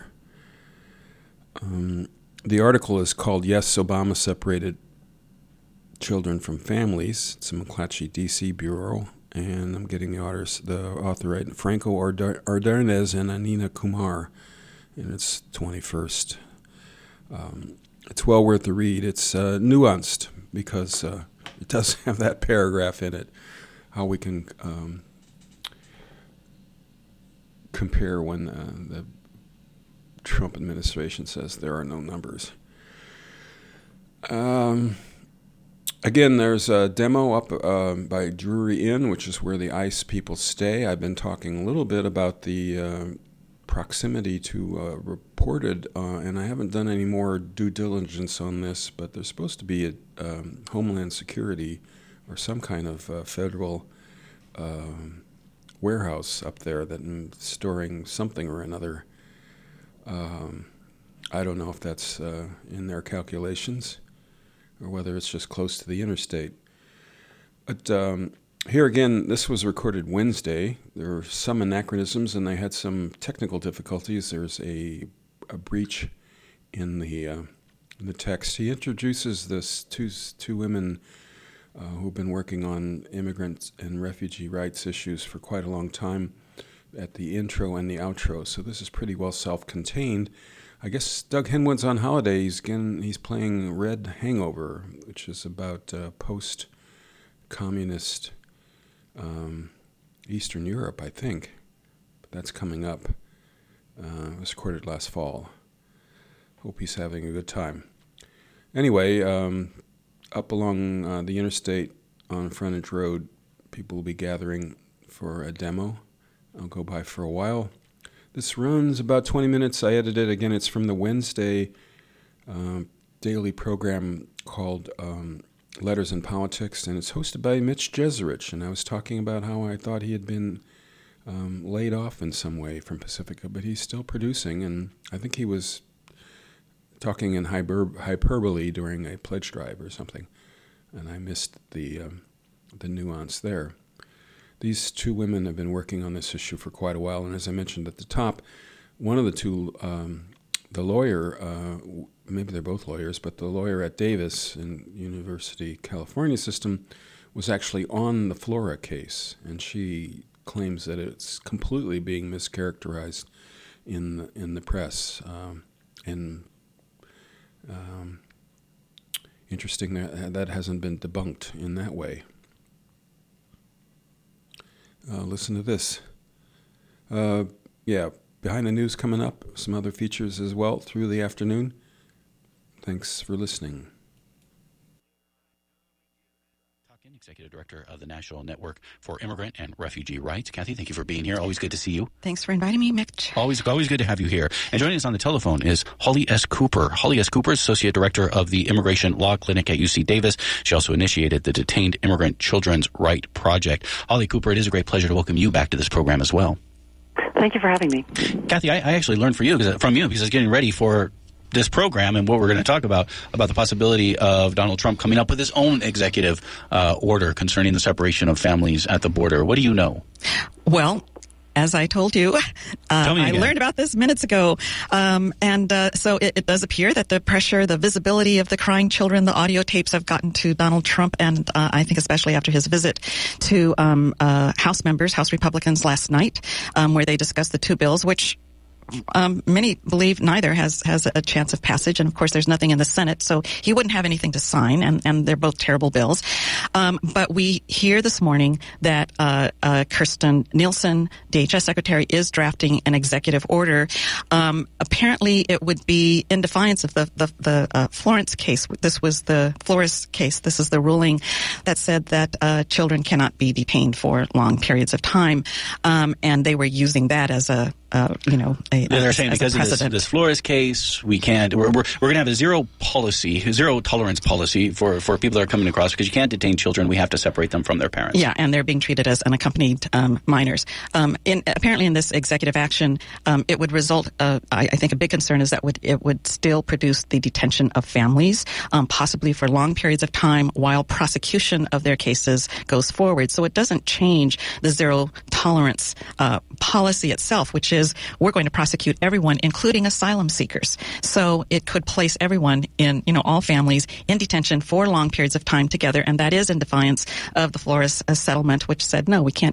Um, the article is called Yes, Obama Separated Children from Families. It's a McClatchy, D C bureau, and I'm getting the authors, the author right, Franco Ardarnez and Anina Kumar, and it's twenty-first. Um, it's well worth the read. It's uh, nuanced because uh, it does have that paragraph in it, how we can um, compare when uh, the Trump administration says there are no numbers. Um, again, there's a demo up uh, by Drury Inn, which is where the ICE people stay. I've been talking a little bit about the uh, proximity to uh, reported, uh, and I haven't done any more due diligence on this, but there's supposed to be a um, Homeland Security or some kind of uh, federal uh, warehouse up there that is storing something or another. Um, I don't know if that's uh, in their calculations or whether it's just close to the interstate. But um, here again, this was recorded Wednesday. There were some anachronisms, and they had some technical difficulties. There's a, a breach in the uh, in the text. He introduces this two two women uh, who've been working on immigrant and refugee rights issues for quite a long time at the intro and the outro. So this is pretty well self-contained. I guess Doug Henwood's on holiday. He's again, he's playing Red Hangover, which is about uh, post-communist um, Eastern Europe, I think. But that's coming up. Uh, it was recorded last fall. Hope he's having a good time. Anyway, um, up along uh, the interstate on Frontage Road, people will be gathering for a demo. I'll go by for a while. This runs about twenty minutes. I edited it. Again, it's from the Wednesday um, daily program called um, Letters in Politics, and it's hosted by Mitch Jeserich. And I was talking about how I thought he had been um, laid off in some way from Pacifica, but he's still producing, and I think he was talking in hyper- hyperbole during a pledge drive or something, and I missed the um, the nuance there. These two women have been working on this issue for quite a while, and as I mentioned at the top, one of the two, um, the lawyer, uh, maybe they're both lawyers, but the lawyer at Davis in University California system was actually on the Flora case, and she claims that it's completely being mischaracterized in the, in the press. Um, and um, interesting that that hasn't been debunked in that way. Uh, listen to this. Uh, yeah, Behind the News coming up. Some other features as well through the afternoon. Thanks for listening. Executive Director of the National Network for Immigrant and Refugee Rights. Kathy, thank you for being here. Always good to see you. Thanks for inviting me, Mitch. Always, always good to have you here. And joining us on the telephone is Holly S. Cooper. Holly S. Cooper is Associate Director of the Immigration Law Clinic at U C Davis. She also initiated the Detained Immigrant Children's Right Project. Holly Cooper, it is a great pleasure to welcome you back to this program as well. Thank you for having me. Kathy, I, I actually learned for you from you because I was getting ready for this program and what we're going to talk about, about the possibility of Donald Trump coming up with his own executive uh, order concerning the separation of families at the border. What do you know? Well, as I told you, uh, I learned about this minutes ago. Um, and uh, so it, it does appear that the pressure, the visibility of the crying children, the audio tapes have gotten to Donald Trump. And uh, I think especially after his visit to um, uh, House members, House Republicans last night, um, where they discussed the two bills, which Um, many believe neither has, has a chance of passage. And of course, there's nothing in the Senate, so he wouldn't have anything to sign, and, and they're both terrible bills. Um, but we hear this morning that uh, uh, Kirstjen Nielsen, D H S Secretary, is drafting an executive order. Um, apparently, it would be in defiance of the, the, the uh, Florence case. This was the Flores case. This is the ruling that said that uh, children cannot be detained for long periods of time. Um, and they were using that as a Uh, you know, a, yeah, they're as, saying as because of this, this Flores case, we can't. We're we're, we're going to have a zero policy, zero tolerance policy for, for people that are coming across because you can't detain children. We have to separate them from their parents. Yeah, and they're being treated as unaccompanied um, minors. Um, in, apparently, in this executive action, um, it would result. Uh, I, I think a big concern is that would it would still produce the detention of families, um, possibly for long periods of time, while prosecution of their cases goes forward. So it doesn't change the zero tolerance uh, policy itself, which is is we're going to prosecute everyone, including asylum seekers. So it could place everyone in, you know, all families in detention for long periods of time together. And that is in defiance of the Flores uh, settlement, which said, no, we can't keep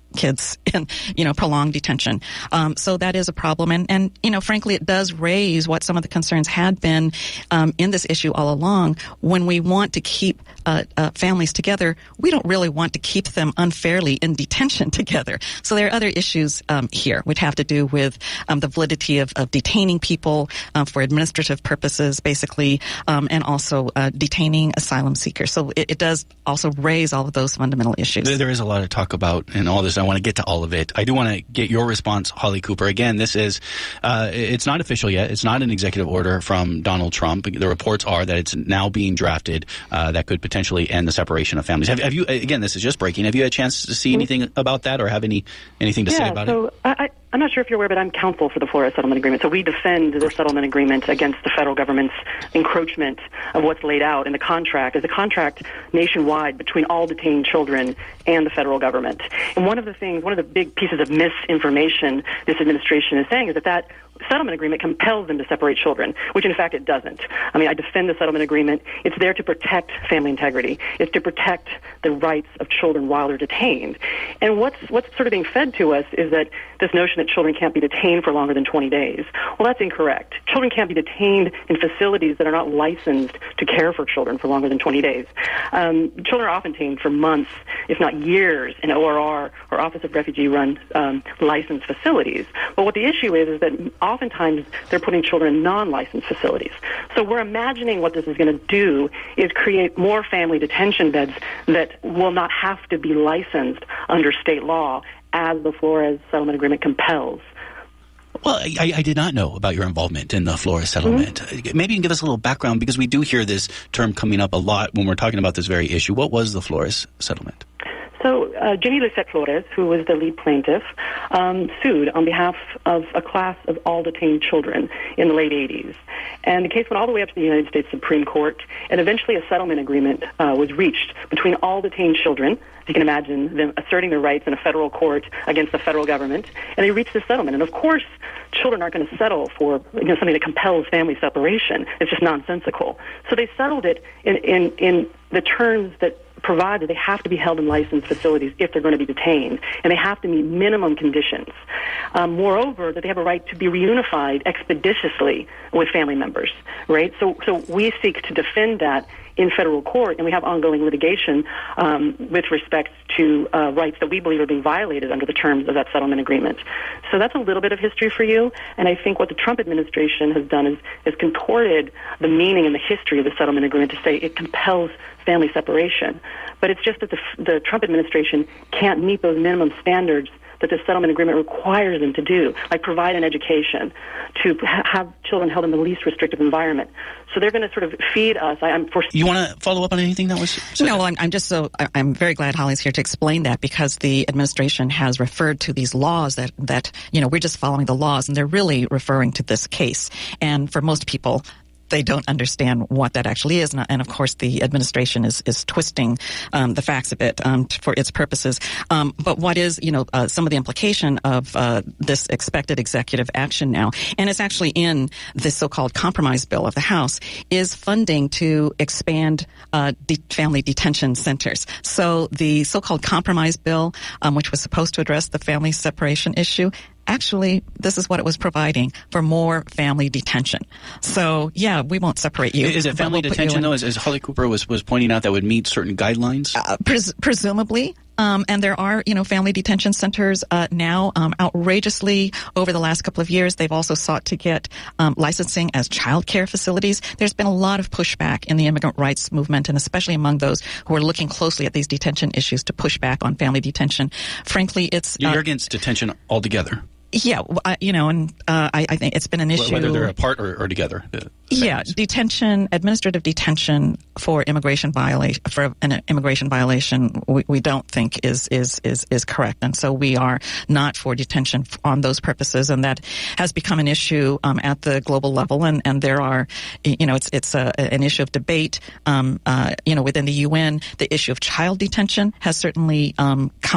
kids in, you know, prolonged detention. Um, so that is a problem. And, and, you know, frankly, it does raise what some of the concerns had been um, in this issue all along. When we want to keep uh, uh, families together, we don't really want to keep them unfairly in detention together. So there are other issues um, here which have to do with um, the validity of, of detaining people um, for administrative purposes, basically, um, and also uh, detaining asylum seekers. So it, it does also raise all of those fundamental issues. There is a lot to talk about in all this. I want to get to all of it. I do want to get your response, Holly Cooper. Again, this is, uh, it's not official yet. It's not an executive order from Donald Trump. The reports are that it's now being drafted uh, that could potentially end the separation of families. Have, have you, again, this is just breaking. Have you had a chance to see anything about that or have any anything to yeah, say about so it? I, I'm not sure if you're aware, but I'm counsel for the Flores Settlement Agreement. So we defend the settlement agreement against the federal government's encroachment of what's laid out in the contract. There's a contract nationwide between all detained children and the federal government. And one of the things, one of the big pieces of misinformation this administration is saying is that that settlement agreement compels them to separate children, which in fact it doesn't. I mean, I defend the settlement agreement. It's there to protect family integrity. It's to protect the rights of children while they're detained. And what's what's sort of being fed to us is that this notion that children can't be detained for longer than twenty days. Well, that's incorrect. Children can't be detained in facilities that are not licensed to care for children for longer than twenty days. Um, children are often detained for months, if not years, in O R R or Office of Refugee-run um, licensed facilities. But what the issue is is that oftentimes they're putting children in non-licensed facilities. So we're imagining what this is going to do is create more family detention beds that will not have to be licensed under state law as the Flores Settlement Agreement compels. Well, I, I did not know about your involvement in the Flores settlement. Mm-hmm. Maybe you can give us a little background, because we do hear this term coming up a lot when we're talking about this very issue. What was the Flores settlement? So uh, Jenny Lisette Flores, who was the lead plaintiff, um, sued on behalf of a class of all detained children in the late eighties. And the case went all the way up to the United States Supreme Court, and eventually a settlement agreement uh, was reached between all detained children. You can imagine them asserting their rights in a federal court against the federal government, and they reached a settlement. And of course, children aren't going to settle for, you know, something that compels family separation. It's just nonsensical. So they settled it in, in, in the terms that provide that they have to be held in licensed facilities if they're going to be detained, and they have to meet minimum conditions. Um, moreover, that they have a right to be reunified expeditiously with family members, right? So, so we seek to defend that in federal court, and we have ongoing litigation um, with respect to uh, rights that we believe are being violated under the terms of that settlement agreement. So that's a little bit of history for you, and I think what the Trump administration has done is, is contorted the meaning and the history of the settlement agreement to say it compels family separation. But it's just that the, the Trump administration can't meet those minimum standards that the settlement agreement requires them to do, like provide an education, to ha- have children held in the least restrictive environment. So they're going to sort of feed us. I, I'm for- You want to follow up on anything that was said? No, I'm, I'm just so, I'm very glad Holly's here to explain that, because the administration has referred to these laws that, that, you know, we're just following the laws, and they're really referring to this case. And for most people, they don't understand what that actually is. And, and of course, the administration is, is twisting um, the facts a bit um, for its purposes. Um, but what is, you know, uh, some of the implication of uh, this expected executive action now, and it's actually in the so-called compromise bill of the House, is funding to expand uh, de- family detention centers. So the so-called compromise bill, um, which was supposed to address the family separation issue, actually, this is what it was providing for more family detention. So, yeah, we won't separate you. Is it family we'll detention, though, as, as Holly Cooper was, was pointing out, that would meet certain guidelines? Uh, pres- presumably. Um, and there are, you know, family detention centers uh, now. Um, outrageously, over the last couple of years, they've also sought to get um, licensing as child care facilities. There's been a lot of pushback in the immigrant rights movement, and especially among those who are looking closely at these detention issues to push back on family detention. Frankly, it's... You're uh, against detention altogether. Yeah, I, you know, and uh, I, I think it's been an issue. Whether they're apart or, or together. Yeah, detention, administrative detention for immigration violation, for an immigration violation, we, we don't think is, is, is, is correct. And so we are not for detention on those purposes. And that has become an issue um, at the global level. And, and there are, you know, it's, it's a, an issue of debate, um, uh, you know, within the U N. The issue of child detention has certainly um, come up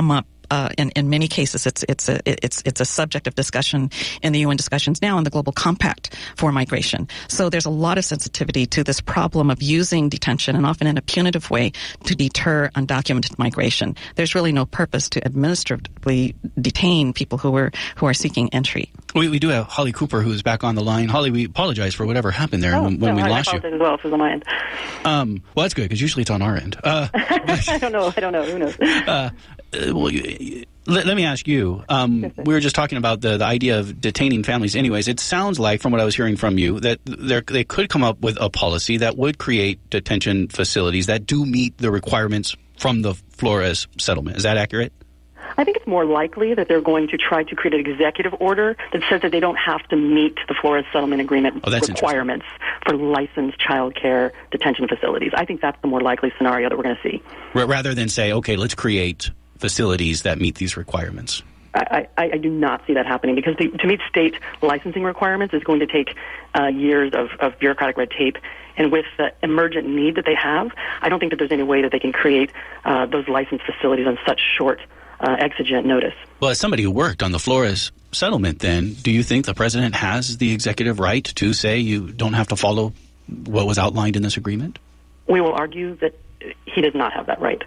uh, in in many cases, it's it's a it's it's a subject of discussion in the U N discussions now in the Global Compact for Migration. So there's a lot of sensitivity to this problem of using detention, and often in a punitive way, to deter undocumented migration. There's really no purpose to administratively detain people who are who are seeking entry. We, we do have Holly Cooper, who's back on the line. Holly, we apologize for whatever happened there oh, when, when no, we I lost you. apologize as well, if it was on my end. Um, well, that's good, because usually it's on our end. Uh, I don't know. I don't know. Who knows? Uh, well, let, let me ask you. Um, we were just talking about the, the idea of detaining families. Anyways, it sounds like, from what I was hearing from you, that there, they could come up with a policy that would create detention facilities that do meet the requirements from the Flores settlement. Is that accurate? I think it's more likely that they're going to try to create an executive order that says that they don't have to meet the Flores Settlement Agreement oh, requirements for licensed child care detention facilities. I think that's the more likely scenario that we're going to see. Rather than say, okay, let's create facilities that meet these requirements. I, I, I do not see that happening, because the, to meet state licensing requirements is going to take uh, years of, of bureaucratic red tape. And with the emergent need that they have, I don't think that there's any way that they can create uh, those licensed facilities on such short Uh, exigent notice. Well, as somebody who worked on the Flores settlement, then, do you think the president has the executive right to say you don't have to follow what was outlined in this agreement? We will argue that he does not have that right.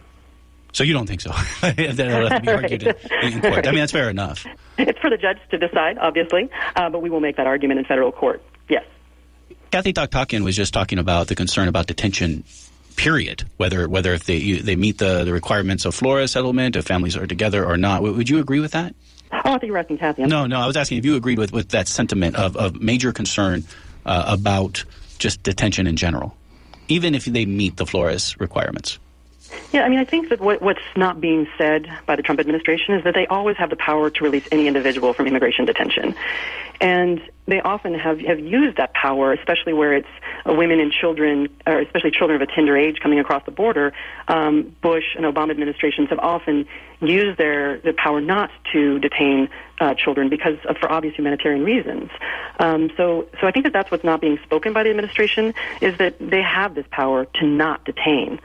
So you don't think so? That'll have to be argued in, in court. I mean, that's fair enough. It's for the judge to decide, obviously, uh, but we will make that argument in federal court, yes. Kathy Toktakian was just talking about the concern about detention, period, whether whether if they you, they meet the, the requirements of Flores settlement, if families are together or not. Would you agree with that? Oh, I thought you were asking Kathy. No, no, I was asking if you agreed with, with that sentiment of, of major concern uh, about just detention in general, even if they meet the Flores requirements. Yeah, I mean, I think that what, what's not being said by the Trump administration is that they always have the power to release any individual from immigration detention. And they often have, have used that power, especially where it's uh, women and children, or especially children of a tender age coming across the border. Um, Bush and Obama administrations have often used their, their power not to detain uh, children because of, for obvious humanitarian reasons. Um, so, so I think that that's what's not being spoken by the administration, is that they have this power to not detain.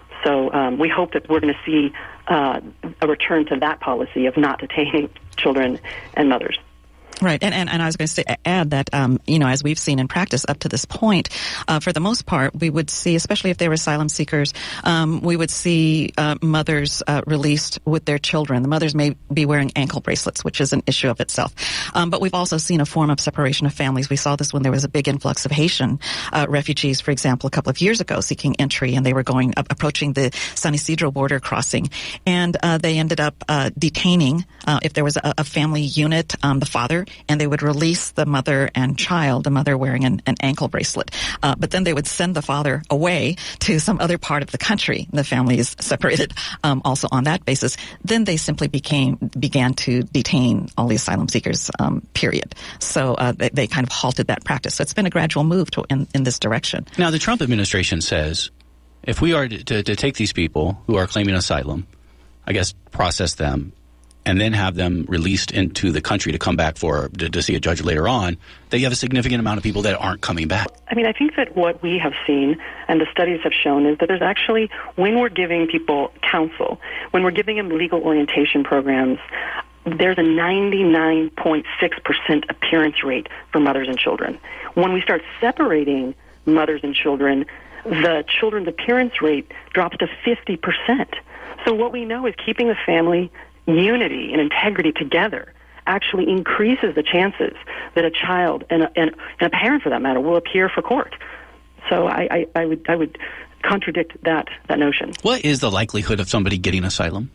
So um, we hope that we're going to see uh, a return to that policy of not detaining children and mothers. Right, and, and and I was going to say, add that um, you know, as we've seen in practice up to this point, uh, for the most part, we would see, especially if they were asylum seekers, um, we would see uh, mothers uh, released with their children. The mothers may be wearing ankle bracelets, which is an issue of itself. Um, but we've also seen a form of separation of families. We saw this when there was a big influx of Haitian uh, refugees, for example, a couple of years ago, seeking entry, and they were going uh, approaching the San Isidro border crossing, and uh, they ended up uh, detaining, uh, if there was a, a family unit, um, the father. And they would release the mother and child, the mother wearing an, an ankle bracelet. Uh, but then they would send the father away to some other part of the country. The family is separated um, also on that basis. Then they simply became began to detain all the asylum seekers, um, period. So uh, they, they kind of halted that practice. So it's been a gradual move to, in, in this direction. Now, the Trump administration says if we are to, to, to take these people who are claiming asylum, I guess process them, and then have them released into the country to come back for to, to see a judge later on, that you have a significant amount of people that aren't coming back. I mean, I think that what we have seen and the studies have shown is that there's actually, when we're giving people counsel, when we're giving them legal orientation programs, there's a ninety-nine point six percent appearance rate for mothers and children. When we start separating mothers and children, the children's appearance rate drops to fifty percent. So what we know is keeping the family unity and integrity together actually increases the chances that a child and a, and, and a parent, for that matter, will appear for court. So I, I, I would I would contradict that that notion. What is the likelihood of somebody getting asylum?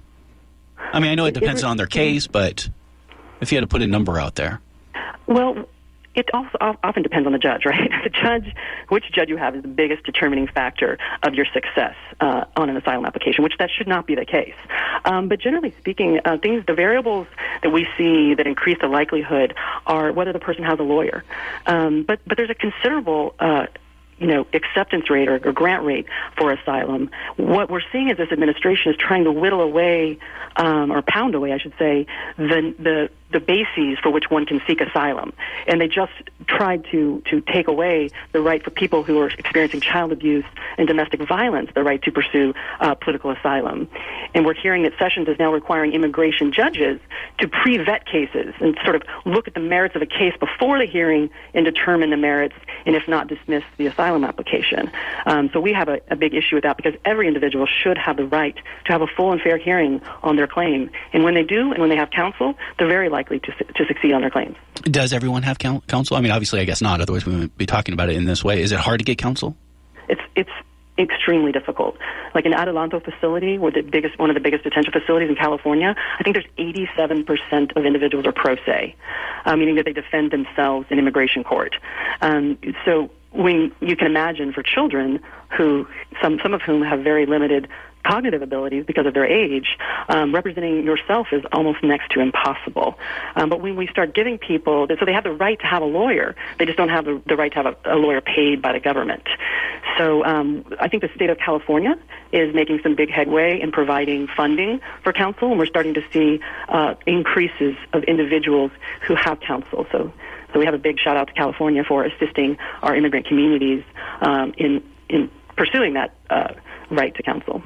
I mean, I know it depends it, it, on their case, but if you had to put a number out there. Well, it also often depends on the judge, right? The judge, which judge you have is the biggest determining factor of your success uh, on an asylum application, which that should not be the case. Um, but generally speaking, uh, things, the variables that we see that increase the likelihood are whether the person has a lawyer. Um, but, but there's a considerable uh, you know, acceptance rate or, or grant rate for asylum. What we're seeing is this administration is trying to whittle away, um, or pound away, I should say, the the the bases for which one can seek asylum. And they just tried to, to take away the right for people who are experiencing child abuse and domestic violence, the right to pursue uh, political asylum. And we're hearing that Sessions is now requiring immigration judges to pre-vet cases and sort of look at the merits of a case before the hearing and determine the merits, and if not, dismiss the asylum application. Um, so we have a, a big issue with that, because every individual should have the right to have a full and fair hearing on their claim. And when they do, and when they have counsel, they're very likely to, to succeed on their claims. Does everyone have counsel? I mean, obviously, I guess not. Otherwise, we wouldn't be talking about it in this way. Is it hard to get counsel? It's it's extremely difficult. Like in Adelanto facility, where the biggest, one of the biggest detention facilities in California, I think there's eighty-seven percent of individuals are pro se, uh, meaning that they defend themselves in immigration court. Um, so when you can imagine for children who, some some of whom have very limited cognitive abilities because of their age, um, representing yourself is almost next to impossible. Um, but when we start giving people, so they have the right to have a lawyer, they just don't have the, the right to have a, a lawyer paid by the government. So um, I think the state of California is making some big headway in providing funding for counsel, and we're starting to see uh, increases of individuals who have counsel. So, so we have a big shout out to California for assisting our immigrant communities um, in in pursuing that uh, right to counsel.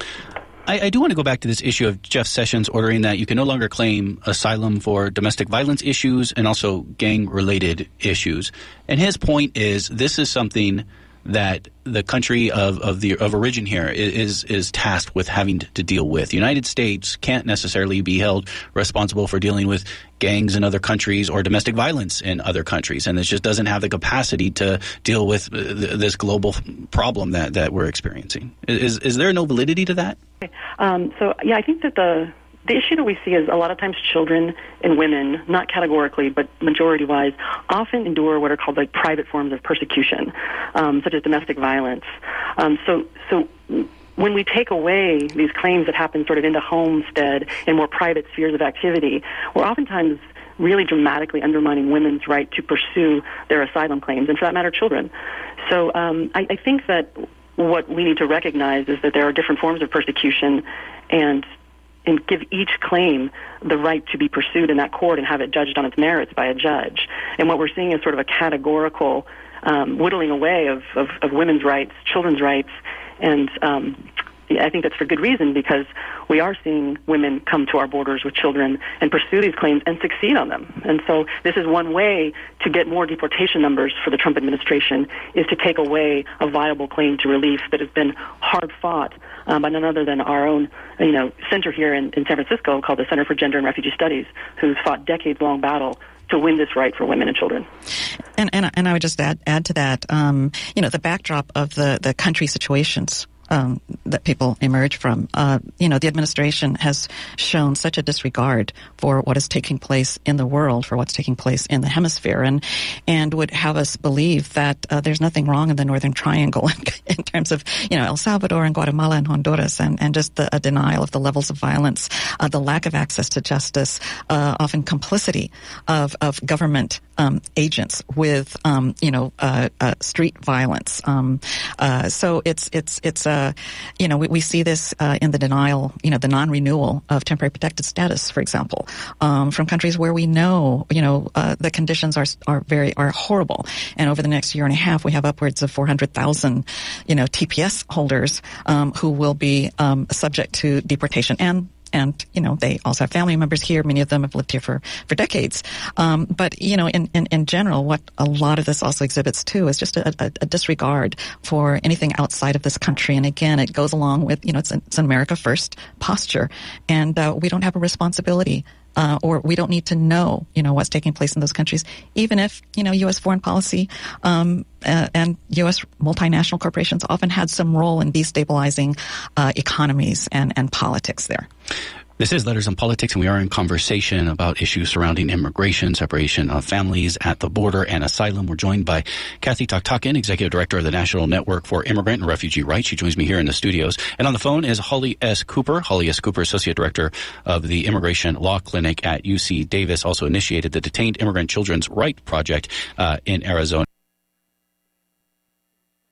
I, I do want to go back to this issue of Jeff Sessions ordering that you can no longer claim asylum for domestic violence issues and also gang-related issues. And his point is this is something that the country of, of the of origin here is is tasked with having to, to deal with. The United States can't necessarily be held responsible for dealing with gangs in other countries or domestic violence in other countries, and this just doesn't have the capacity to deal with this global problem that, that we're experiencing. Is is there no validity to that? Um, so, yeah, I think that the The issue that we see is a lot of times children and women, not categorically, but majority-wise, often endure what are called like private forms of persecution, um, such as domestic violence. Um, so, so when we take away these claims that happen sort of in the homestead and more private spheres of activity, we're oftentimes really dramatically undermining women's right to pursue their asylum claims, and for that matter, children. So um, I, I think that what we need to recognize is that there are different forms of persecution, and and give each claim the right to be pursued in that court and have it judged on its merits by a judge. And what we're seeing is sort of a categorical um, whittling away of, of, of women's rights, children's rights, and um, I think that's for good reason, because we are seeing women come to our borders with children and pursue these claims and succeed on them. And so this is one way to get more deportation numbers for the Trump administration, is to take away a viable claim to relief that has been hard fought um, by none other than our own, you know, center here in, in San Francisco called the Center for Gender and Refugee Studies, who's fought decades-long battle to win this right for women and children. And and, and I would just add add to that, um, you know, the backdrop of the, the country situations Um, that people emerge from. Uh, you know, the administration has shown such a disregard for what is taking place in the world, for what's taking place in the hemisphere, and and would have us believe that uh, there's nothing wrong in the Northern Triangle in, in terms of, you know, El Salvador and Guatemala and Honduras, and, and just the, a denial of the levels of violence, uh, the lack of access to justice, uh, often complicity of, of government um, agents with, um, you know, uh, uh, street violence. Um, uh, so it's, it's, it's, uh, you know, we, we see this uh, in the denial, you know, the non-renewal of temporary protected status, for example, um, from countries where we know, you know, uh, the conditions are are very are horrible. And over the next year and a half, we have upwards of four hundred thousand, you know, T P S holders um, who will be um, subject to deportation. And And, you know, they also have family members here. Many of them have lived here for, for decades. Um, but, you know, in, in, in general, what a lot of this also exhibits, too, is just a, a, a disregard for anything outside of this country. And again, it goes along with, you know, it's an, it's an America First posture. And uh, we don't have a responsibility Uh, or we don't need to know, you know, what's taking place in those countries, even if, you know, U S foreign policy um, uh, and U S multinational corporations often had some role in destabilizing uh, economies and, and politics there. This is Letters on Politics, and we are in conversation about issues surrounding immigration, separation of families at the border, and asylum. We're joined by Kathy Toktakin, Executive Director of the National Network for Immigrant and Refugee Rights. She joins me here in the studios. And on the phone is Holly S. Cooper. Holly S. Cooper, Associate Director of the Immigration Law Clinic at U C Davis, also initiated the Detained Immigrant Children's Right Project uh, in Arizona.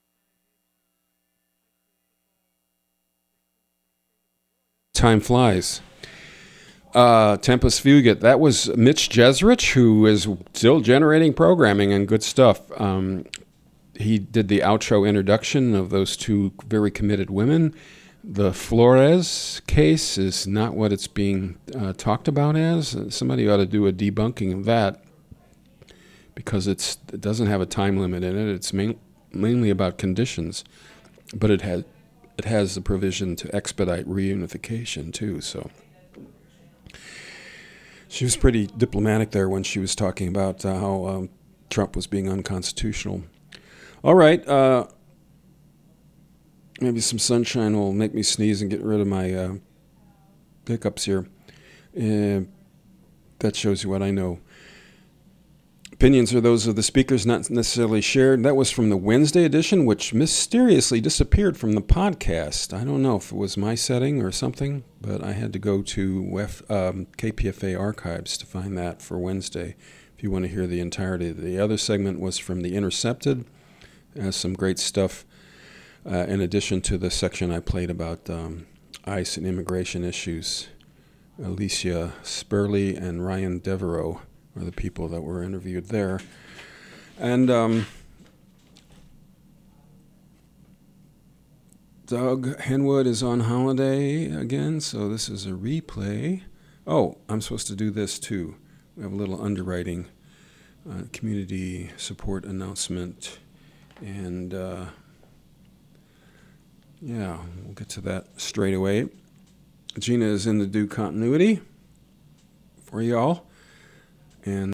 time flies. Uh, Tempus Fugit. That was Mitch Jeserich, who is still generating programming and good stuff. Um, he did the outro introduction of those two very committed women. The Flores case is not what it's being uh, talked about as. Somebody ought to do a debunking of that because it's, it doesn't have a time limit in it. It's main, mainly about conditions, but it has it has the provision to expedite reunification too. So. She was pretty diplomatic there when she was talking about uh, how um, Trump was being unconstitutional. All right. Uh, maybe some sunshine will make me sneeze and get rid of my uh, hiccups here. Uh, that shows you what I know. Opinions are those of the speakers, not necessarily shared. That was from the Wednesday edition, which mysteriously disappeared from the podcast. I don't know if it was my setting or something, but I had to go to F, um, K P F A archives to find that for Wednesday, if you want to hear the entirety. The other segment was from The Intercepted. It has some great stuff, uh, in addition to the section I played about um, ICE and immigration issues. Alicia Spurley and Ryan Devereaux are the people that were interviewed there. And um, Doug Henwood is on holiday again, so this is a replay. Oh, I'm supposed to do this too. We have a little underwriting, uh, community support announcement, and uh, yeah, we'll get to that straight away. Gina is in to do continuity for y'all. And